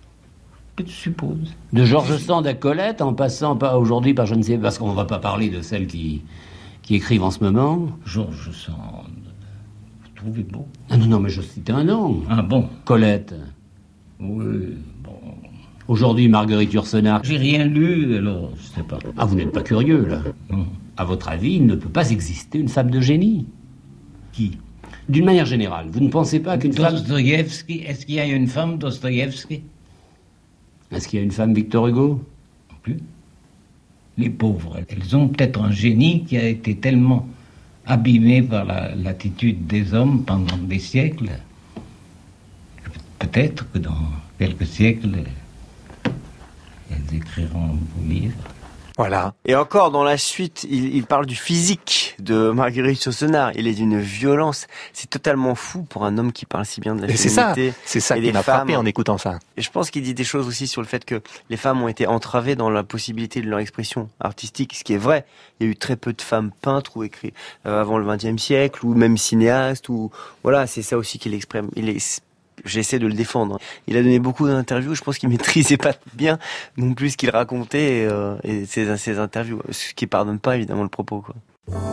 Que tu supposes? De George Sand à Colette, en passant par aujourd'hui par je ne sais pas, parce qu'on ne va pas parler de celles qui écrivent en ce moment. George Sand. Vous trouvez beau? Ah non, mais je citais un nom. Ah bon? Colette. Oui, bon. Aujourd'hui, Marguerite Yourcenar. J'ai rien lu, alors je sais pas. Ah, vous n'êtes pas curieux, là? Non. À votre avis, il ne peut pas exister une femme de génie? Qui? D'une manière générale, vous ne pensez pas qu'une femme... Dostoïevski, est-ce qu'il y a une femme Dostoïevski? Est-ce qu'il y a une femme Victor Hugo? Non plus. Les pauvres, elles ont peut-être un génie qui a été tellement abîmé par l'attitude des hommes pendant des siècles. Peut-être que dans quelques siècles, elles écriront un beau livre. Voilà. Et encore, dans la suite, il parle du physique de Marguerite Yourcenar. Il est d'une violence. C'est totalement fou pour un homme qui parle si bien de la féminité. C'est ça qui m'a frappé en écoutant ça. Et je pense qu'il dit des choses aussi sur le fait que les femmes ont été entravées dans la possibilité de leur expression artistique, ce qui est vrai. Il y a eu très peu de femmes peintres ou écrites avant le XXe siècle, ou même cinéastes, ou voilà, c'est ça aussi qu'il exprime. J'essaie de le défendre. Il a donné beaucoup d'interviews. Je pense qu'il maîtrisait pas bien non plus ce qu'il racontait et ses interviews. Ce qui pardonne pas évidemment le propos, quoi.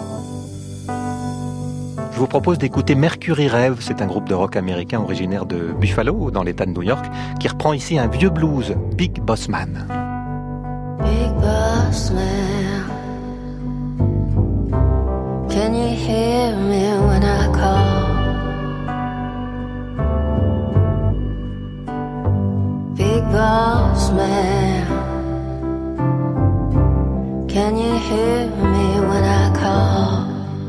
Je vous propose d'écouter Mercury Rev. C'est un groupe de rock américain originaire de Buffalo, dans l'État de New York, qui reprend ici un vieux blues, Big Boss Man. Big Boss Man, can you hear me when I call? Big Boss Man, can you hear me when I call?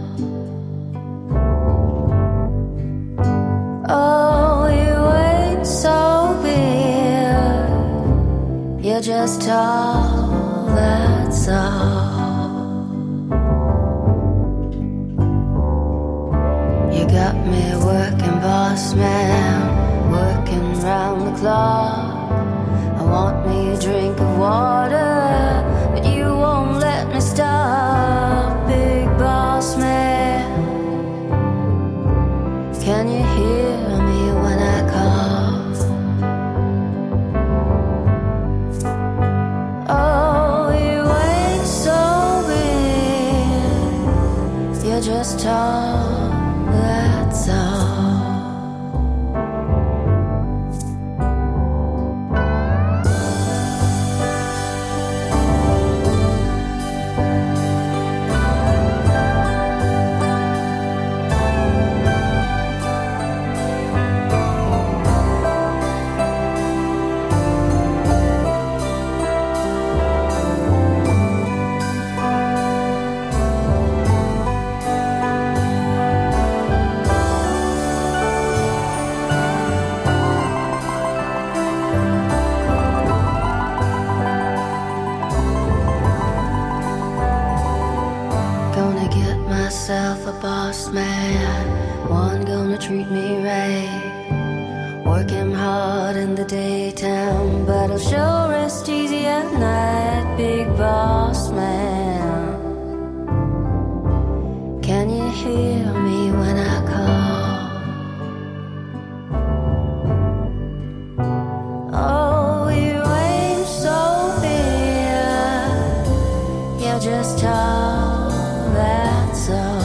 Oh, you ain't so big, you're just tall, that's all. You got me working, boss man, working round the clock. I want me a drink of water, but you won't let me stop. Big boss man, can you hear me when I call? Oh, you ain't so big, you're just tall, that's all. Boss man, one gonna treat me right. Work him hard in the daytime, but I'll sure rest easy at night. Big boss man, hear me when I call. Oh, you ain't so big, you're just tall, that's all.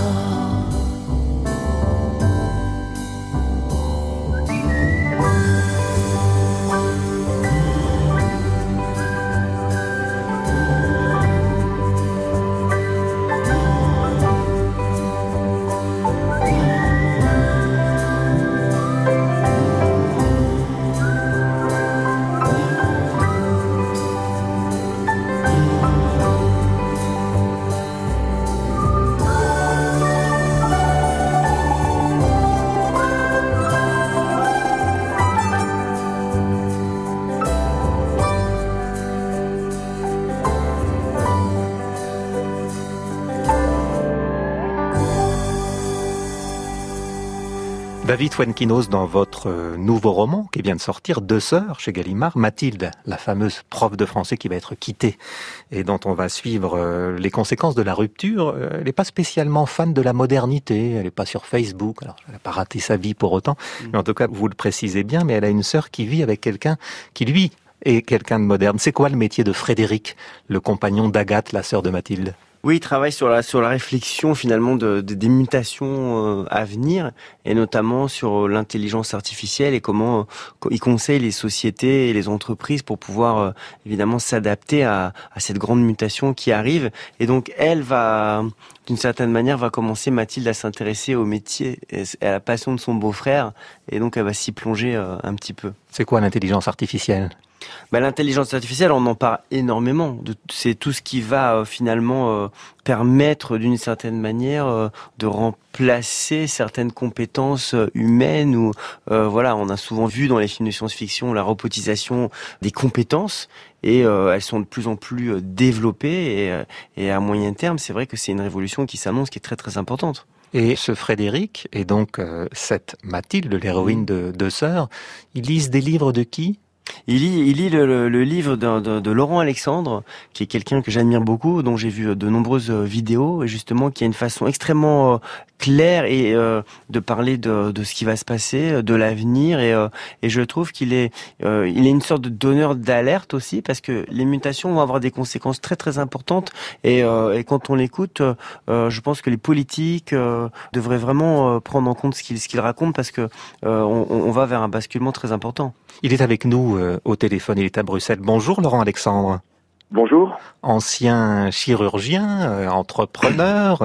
David Fuenquinos, dans votre nouveau roman qui vient de sortir, Deux sœurs, chez Gallimard, Mathilde, la fameuse prof de français qui va être quittée et dont on va suivre les conséquences de la rupture, elle n'est pas spécialement fan de la modernité, elle n'est pas sur Facebook, alors elle n'a pas raté sa vie pour autant, mais en tout cas, vous le précisez bien, mais elle a une sœur qui vit avec quelqu'un qui, lui, est quelqu'un de moderne. C'est quoi le métier de Frédéric, le compagnon d'Agathe, la sœur de Mathilde ? Oui, il travaille sur la réflexion finalement des mutations à venir, et notamment sur l'intelligence artificielle et comment il conseille les sociétés et les entreprises pour pouvoir évidemment s'adapter à cette grande mutation qui arrive. Et donc elle va, d'une certaine manière, va commencer, Mathilde, à s'intéresser au métier et à la passion de son beau-frère, et donc elle va s'y plonger un petit peu. C'est quoi l'intelligence artificielle ? L'intelligence artificielle, on en parle énormément. C'est tout ce qui va finalement permettre d'une certaine manière de remplacer certaines compétences humaines. Ou voilà, on a souvent vu dans les films de science-fiction la robotisation des compétences, et elles sont de plus en plus développées. Et à moyen terme, c'est vrai que c'est une révolution qui s'annonce, qui est très très importante. Et ce Frédéric, et donc cette Mathilde, l'héroïne de Deux sœurs, ils lisent des livres de qui ? Il lit le livre de Laurent Alexandre, qui est quelqu'un que j'admire beaucoup, dont j'ai vu de nombreuses vidéos, et justement qui a une façon extrêmement claire et de parler de ce qui va se passer, de l'avenir, et je trouve qu'il est une sorte de donneur d'alerte aussi, parce que les mutations vont avoir des conséquences très très importantes, et quand on l'écoute, je pense que les politiques devraient vraiment prendre en compte ce qu'il raconte, parce que on va vers un basculement très important. Il est avec nous au téléphone, il est à Bruxelles. Bonjour Laurent Alexandre. Bonjour. Ancien chirurgien, entrepreneur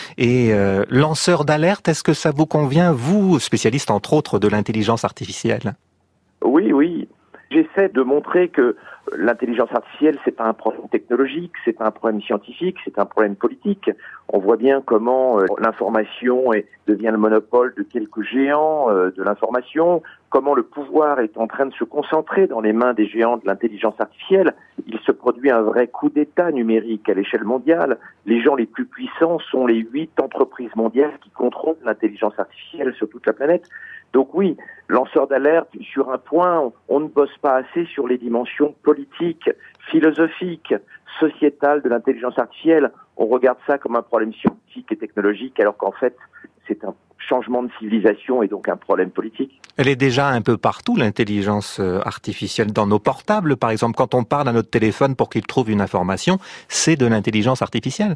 et lanceur d'alerte. Est-ce que ça vous convient, vous, spécialiste entre autres de l'intelligence artificielle ? Oui. J'essaie de montrer que l'intelligence artificielle, c'est pas un problème technologique, c'est pas un problème scientifique, c'est un problème politique. On voit bien comment l'information devient le monopole de quelques géants de l'information, comment le pouvoir est en train de se concentrer dans les mains des géants de l'intelligence artificielle. Il se produit un vrai coup d'État numérique à l'échelle mondiale. Les gens les plus puissants sont les 8 entreprises mondiales qui contrôlent l'intelligence artificielle sur toute la planète. Donc oui, lanceur d'alerte sur un point, on ne bosse pas assez sur les dimensions politiques, philosophiques, sociétales de l'intelligence artificielle. On regarde ça comme un problème scientifique et technologique, alors qu'en fait, c'est un changement de civilisation et donc un problème politique. Elle est déjà un peu partout, l'intelligence artificielle. Dans nos portables, par exemple, quand on parle à notre téléphone pour qu'il trouve une information, c'est de l'intelligence artificielle.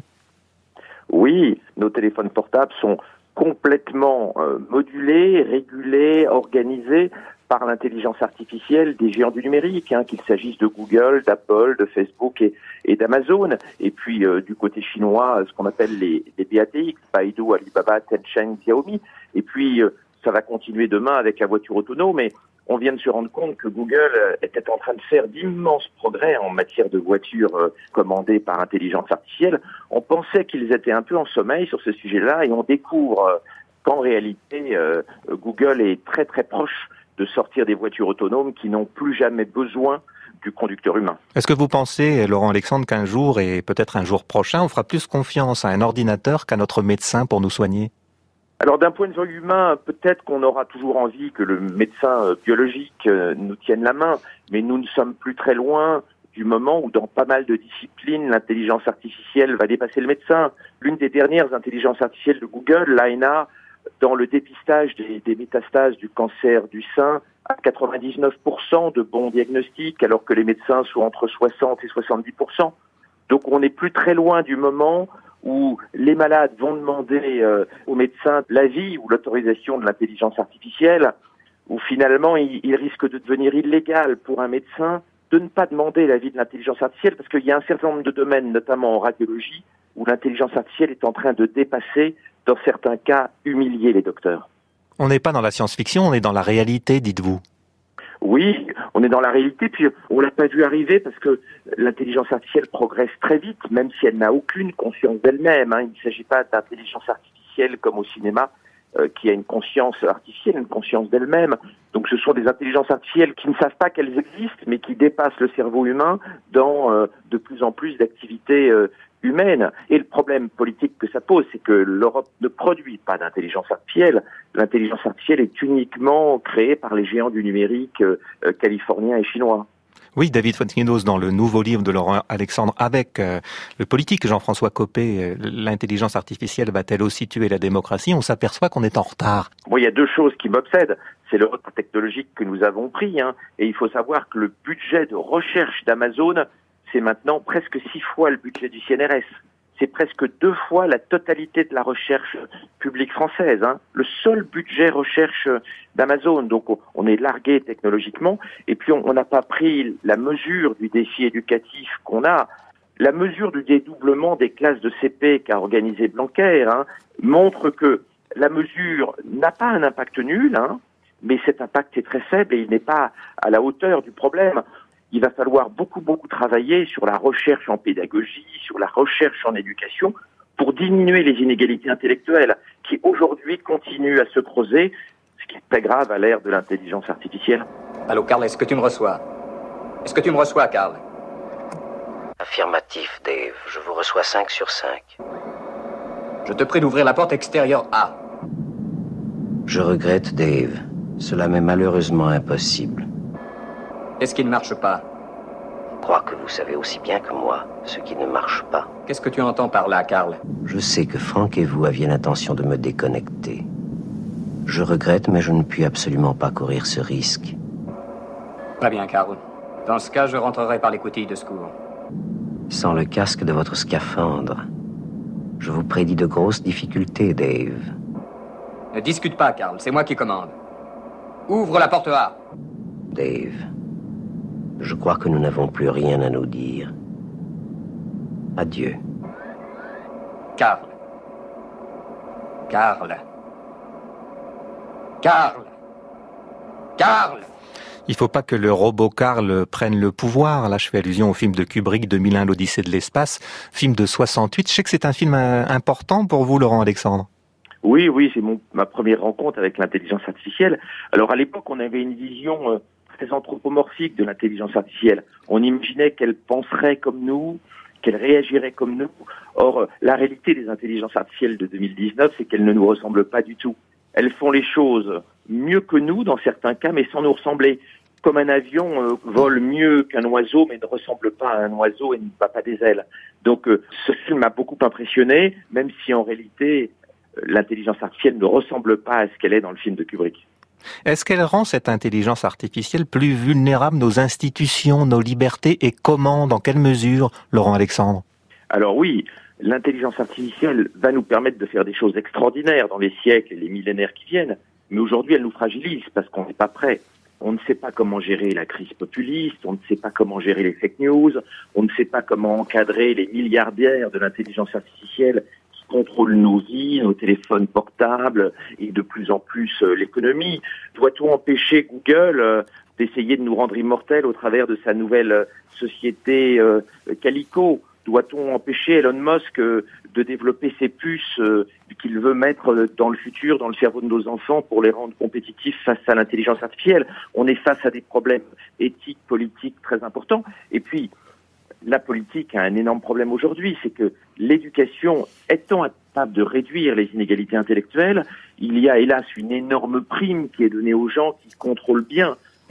Oui, nos téléphones portables sont complètement modulés, régulés, organisés par l'intelligence artificielle des géants du numérique, qu'il s'agisse de Google, d'Apple, de Facebook et d'Amazon. Et puis du côté chinois, ce qu'on appelle les BATX, Baidu, Alibaba, Tencent, Xiaomi. Et puis ça va continuer demain avec la voiture autonome. Mais on vient de se rendre compte que Google était en train de faire d'immenses progrès en matière de voitures commandées par intelligence artificielle. On pensait qu'ils étaient un peu en sommeil sur ce sujet-là, et on découvre qu'en réalité, Google est très très proche de sortir des voitures autonomes qui n'ont plus jamais besoin du conducteur humain. Est-ce que vous pensez, Laurent Alexandre, qu'un jour, et peut-être un jour prochain, on fera plus confiance à un ordinateur qu'à notre médecin pour nous soigner ? Alors d'un point de vue humain, peut-être qu'on aura toujours envie que le médecin biologique nous tienne la main, mais nous ne sommes plus très loin du moment où dans pas mal de disciplines, l'intelligence artificielle va dépasser le médecin. L'une des dernières intelligences artificielles de Google, l'AENA, dans le dépistage des métastases du cancer du sein, à 99% de bons diagnostics, alors que les médecins sont entre 60 et 70%. Donc on n'est plus très loin du moment où les malades vont demander aux médecins l'avis ou l'autorisation de l'intelligence artificielle, où finalement il risque de devenir illégal pour un médecin de ne pas demander l'avis de l'intelligence artificielle, parce qu'il y a un certain nombre de domaines, notamment en radiologie, où l'intelligence artificielle est en train de dépasser, dans certains cas, humilier les docteurs. On n'est pas dans la science-fiction, on est dans la réalité, dites-vous. Oui, on est dans la réalité, puis on l'a pas vu arriver parce que l'intelligence artificielle progresse très vite, même si elle n'a aucune conscience d'elle-même. Il ne s'agit pas d'intelligence artificielle comme au cinéma, qui a une conscience artificielle, une conscience d'elle-même. Donc ce sont des intelligences artificielles qui ne savent pas qu'elles existent, mais qui dépassent le cerveau humain dans de plus en plus d'activités humaines. Et le problème politique que ça pose, c'est que l'Europe ne produit pas d'intelligence artificielle. L'intelligence artificielle est uniquement créée par les géants du numérique californiens et chinois. Oui, David Fuenquinos, dans le nouveau livre de Laurent Alexandre, avec le politique Jean-François Copé, l'intelligence artificielle va-t-elle aussi tuer la démocratie? On s'aperçoit qu'on est en retard. Moi, il y a deux choses qui m'obsèdent. C'est le retard technologique que nous avons pris, et il faut savoir que le budget de recherche d'Amazon, c'est maintenant presque 6 fois le budget du CNRS. C'est presque 2 fois la totalité de la recherche publique française. Le seul budget recherche d'Amazon. Donc on est largué technologiquement. Et puis on n'a pas pris la mesure du défi éducatif qu'on a. La mesure du dédoublement des classes de CP qu'a organisé Blanquer montre que la mesure n'a pas un impact nul, mais cet impact est très faible et il n'est pas à la hauteur du problème. Il va falloir beaucoup travailler sur la recherche en pédagogie, sur la recherche en éducation, pour diminuer les inégalités intellectuelles qui aujourd'hui continuent à se creuser, ce qui est très grave à l'ère de l'intelligence artificielle. Allô, Karl, est-ce que tu me reçois? Est-ce que tu me reçois, Karl? Affirmatif, Dave. Je vous reçois 5 sur 5. Je te prie d'ouvrir la porte extérieure A. Je regrette, Dave. Cela m'est malheureusement impossible. Qu'est-ce qui ne marche pas? Je crois que vous savez aussi bien que moi ce qui ne marche pas. Qu'est-ce que tu entends par là, Karl? Je sais que Franck et vous aviez l'intention de me déconnecter. Je regrette, mais je ne puis absolument pas courir ce risque. Très bien, Karl. Dans ce cas, je rentrerai par les coutilles de secours. Sans le casque de votre scaphandre, je vous prédis de grosses difficultés, Dave. Ne discute pas, Karl. C'est moi qui commande. Ouvre la porte A. Dave, je crois que nous n'avons plus rien à nous dire. Adieu. Karl. Karl. Karl. Karl. Il faut pas que le robot Karl prenne le pouvoir. Là, je fais allusion au film de Kubrick, 2001, l'Odyssée de l'espace, film de 68. Je sais que c'est un film important pour vous, Laurent Alexandre. Oui, c'est ma première rencontre avec l'intelligence artificielle. Alors à l'époque, on avait une vision très anthropomorphique de l'intelligence artificielle. On imaginait qu'elle penserait comme nous, qu'elle réagirait comme nous. Or, la réalité des intelligences artificielles de 2019, c'est qu'elles ne nous ressemblent pas du tout. Elles font les choses mieux que nous dans certains cas, mais sans nous ressembler. Comme un avion vole mieux qu'un oiseau, mais ne ressemble pas à un oiseau et ne bat pas des ailes. Donc ce film m'a beaucoup impressionné, même si en réalité l'intelligence artificielle ne ressemble pas à ce qu'elle est dans le film de Kubrick. Est-ce qu'elle rend cette intelligence artificielle plus vulnérable, nos institutions, nos libertés, et comment, dans quelle mesure, Laurent Alexandre? Alors oui, l'intelligence artificielle va nous permettre de faire des choses extraordinaires dans les siècles et les millénaires qui viennent, mais aujourd'hui elle nous fragilise parce qu'on n'est pas prêt. On ne sait pas comment gérer la crise populiste, on ne sait pas comment gérer les fake news, on ne sait pas comment encadrer les milliardaires de l'intelligence artificielle qui contrôlent nos vies, nos téléphones portables et de plus en plus l'économie. Doit-on empêcher Google d'essayer de nous rendre immortels au travers de sa nouvelle société Calico? Doit-on empêcher Elon Musk de développer ces puces qu'il veut mettre dans le futur, dans le cerveau de nos enfants pour les rendre compétitifs face à l'intelligence artificielle? On est face à des problèmes éthiques, politiques très importants. Et puis, la politique a un énorme problème aujourd'hui, c'est que l'éducation étant capable de réduire les inégalités intellectuelles, il y a hélas une énorme prime qui est donnée aux gens qui contrôlent bien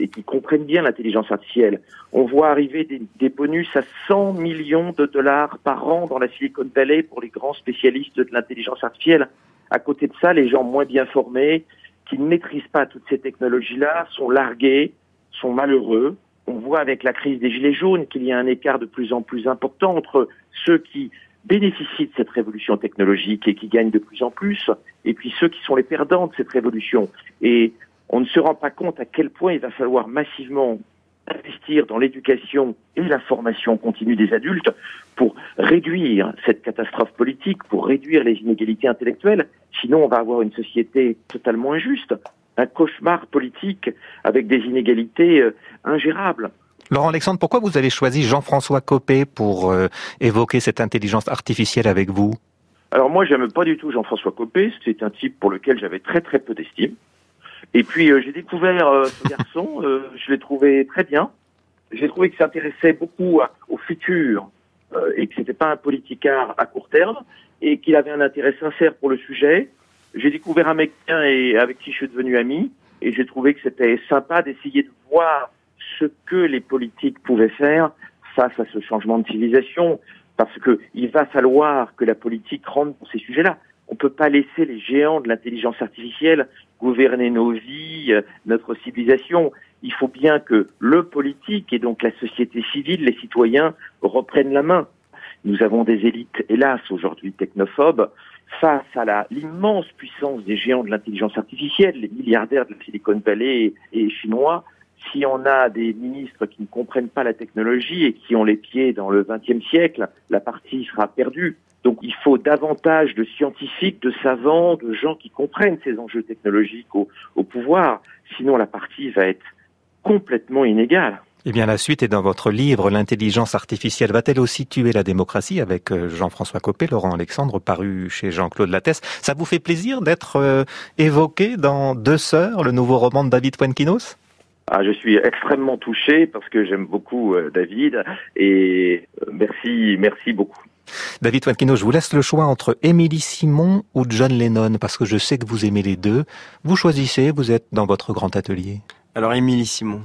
et qui comprennent bien l'intelligence artificielle. On voit arriver des bonus à 100 millions de dollars par an dans la Silicon Valley pour les grands spécialistes de l'intelligence artificielle. À côté de ça, les gens moins bien formés, qui ne maîtrisent pas toutes ces technologies-là, sont largués, sont malheureux. On voit avec la crise des Gilets jaunes qu'il y a un écart de plus en plus important entre ceux qui bénéficient de cette révolution technologique et qui gagnent de plus en plus, et puis ceux qui sont les perdants de cette révolution. Et on ne se rend pas compte à quel point il va falloir massivement investir dans l'éducation et la formation continue des adultes pour réduire cette catastrophe politique, pour réduire les inégalités intellectuelles. Sinon, on va avoir une société totalement injuste, un cauchemar politique avec des inégalités ingérables. Laurent Alexandre, pourquoi vous avez choisi Jean-François Copé pour évoquer cette intelligence artificielle avec vous? Alors moi, j'aime pas du tout Jean-François Copé. C'est un type pour lequel j'avais très très peu d'estime. Et puis j'ai découvert ce garçon, je l'ai trouvé très bien. J'ai trouvé qu'il s'intéressait beaucoup au futur et que c'était pas un politicard à court terme et qu'il avait un intérêt sincère pour le sujet. J'ai découvert un mec bien et avec qui je suis devenu ami et j'ai trouvé que c'était sympa d'essayer de voir ce que les politiques pouvaient faire face à ce changement de civilisation, parce que il va falloir que la politique rentre pour ces sujets-là. On peut pas laisser les géants de l'intelligence artificielle gouverner nos vies, notre civilisation. Il faut bien que le politique et donc la société civile, les citoyens, reprennent la main. Nous avons des élites, hélas, aujourd'hui technophobes, face à l'immense puissance des géants de l'intelligence artificielle, les milliardaires de la Silicon Valley et chinois. Si on a des ministres qui ne comprennent pas la technologie et qui ont les pieds dans le XXe siècle, la partie sera perdue. Donc il faut davantage de scientifiques, de savants, de gens qui comprennent ces enjeux technologiques au pouvoir. Sinon la partie va être complètement inégale. Eh bien, la suite est dans votre livre. L'intelligence artificielle va-t-elle aussi tuer la démocratie, avec Jean-François Copé, Laurent Alexandre, paru chez Jean-Claude Lattès. Ça vous fait plaisir d'être évoqué dans Deux sœurs, le nouveau roman de David Fuenquinos? Je suis extrêmement touché parce que j'aime beaucoup David et merci beaucoup. David Fuenquinos, je vous laisse le choix entre Émilie Simon ou John Lennon, parce que je sais que vous aimez les deux. Vous choisissez, vous êtes dans votre grand atelier. Alors Émilie Simon.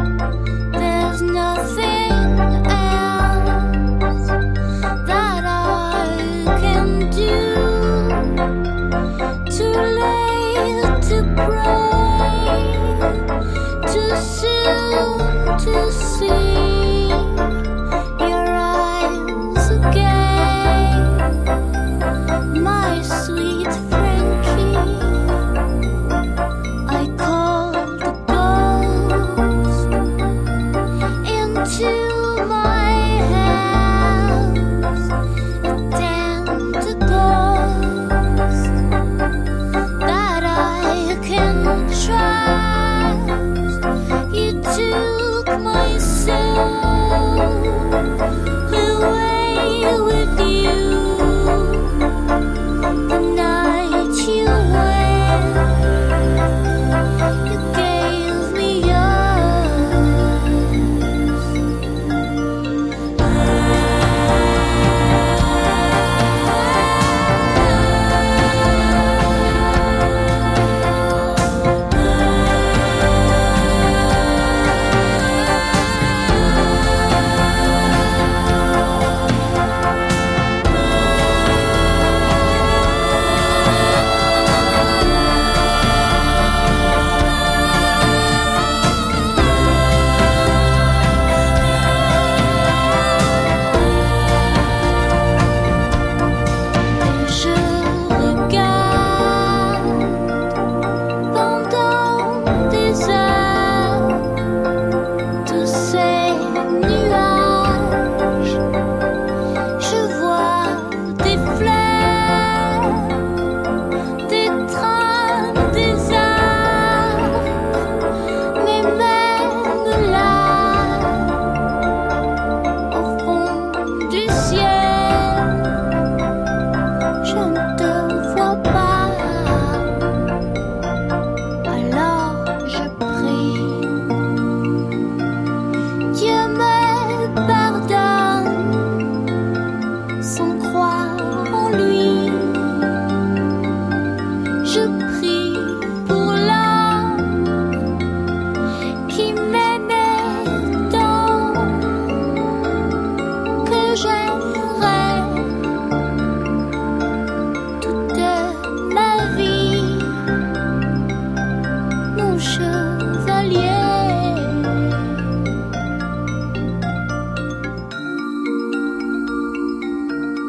That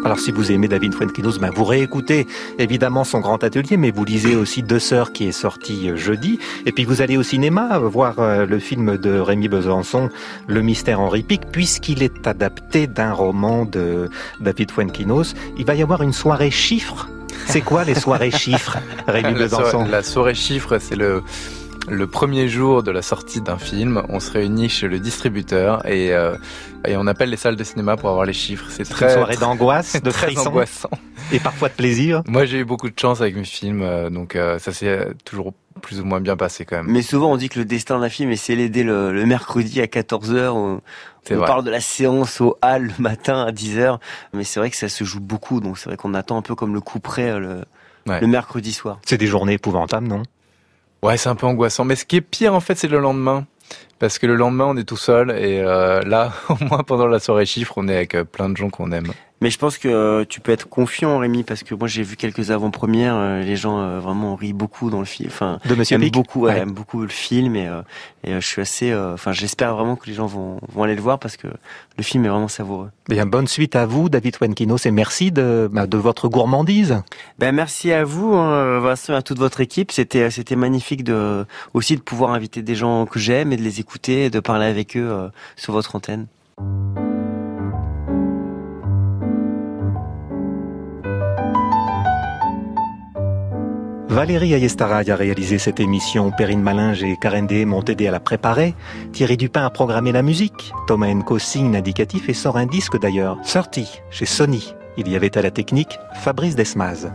Alors si vous aimez David Fuenquinos, vous réécoutez évidemment son grand atelier, mais vous lisez aussi Deux sœurs qui est sorti jeudi. Et puis vous allez au cinéma voir le film de Rémy Besançon, Le mystère Henri Pic, puisqu'il est adapté d'un roman de David Fuenquinos. Il va y avoir une soirée chiffres. C'est quoi les soirées chiffres, Rémy Besançon? La soirée chiffres, c'est le premier jour de la sortie d'un film. On se réunit chez le distributeur et on appelle les salles de cinéma pour avoir les chiffres. C'est une soirée d'angoisse, de très frisson angoissant. Et parfois de plaisir. Moi, j'ai eu beaucoup de chance avec mes films, donc ça s'est toujours plus ou moins bien passé quand même. Mais souvent, on dit que le destin d'un film est scellé dès le mercredi à 14h. On parle de la séance au hall le matin à 10h. Mais c'est vrai que ça se joue beaucoup, donc c'est vrai qu'on attend un peu comme le coup près le mercredi soir. C'est des journées épouvantables, non? Ouais, c'est un peu angoissant. Mais ce qui est pire, en fait, c'est le lendemain. Parce que le lendemain, on est tout seul. Et là, au moins pendant la soirée chiffre, on est avec plein de gens qu'on aime. Mais je pense que tu peux être confiant, Rémi, parce que moi, j'ai vu quelques avant-premières. Les gens vraiment rient beaucoup dans le film. Enfin, de Monsieur Pic. Aiment beaucoup le film. Et je suis assez... j'espère vraiment que les gens vont aller le voir parce que le film est vraiment savoureux. Bien, bonne suite à vous, David Fuenquinos, et merci de votre gourmandise. Merci à vous, Vincent, et à toute votre équipe. C'était magnifique aussi de pouvoir inviter des gens que j'aime et de les écouter et de parler avec eux sur votre antenne. Valérie Ayestaraï a réalisé cette émission, Perrine Malinge et Karen Day m'ont aidé à la préparer, Thierry Dupin a programmé la musique, Thomas Enco signe l'indicatif et sort un disque d'ailleurs, sorti chez Sony. Il y avait à la technique Fabrice Desmaz.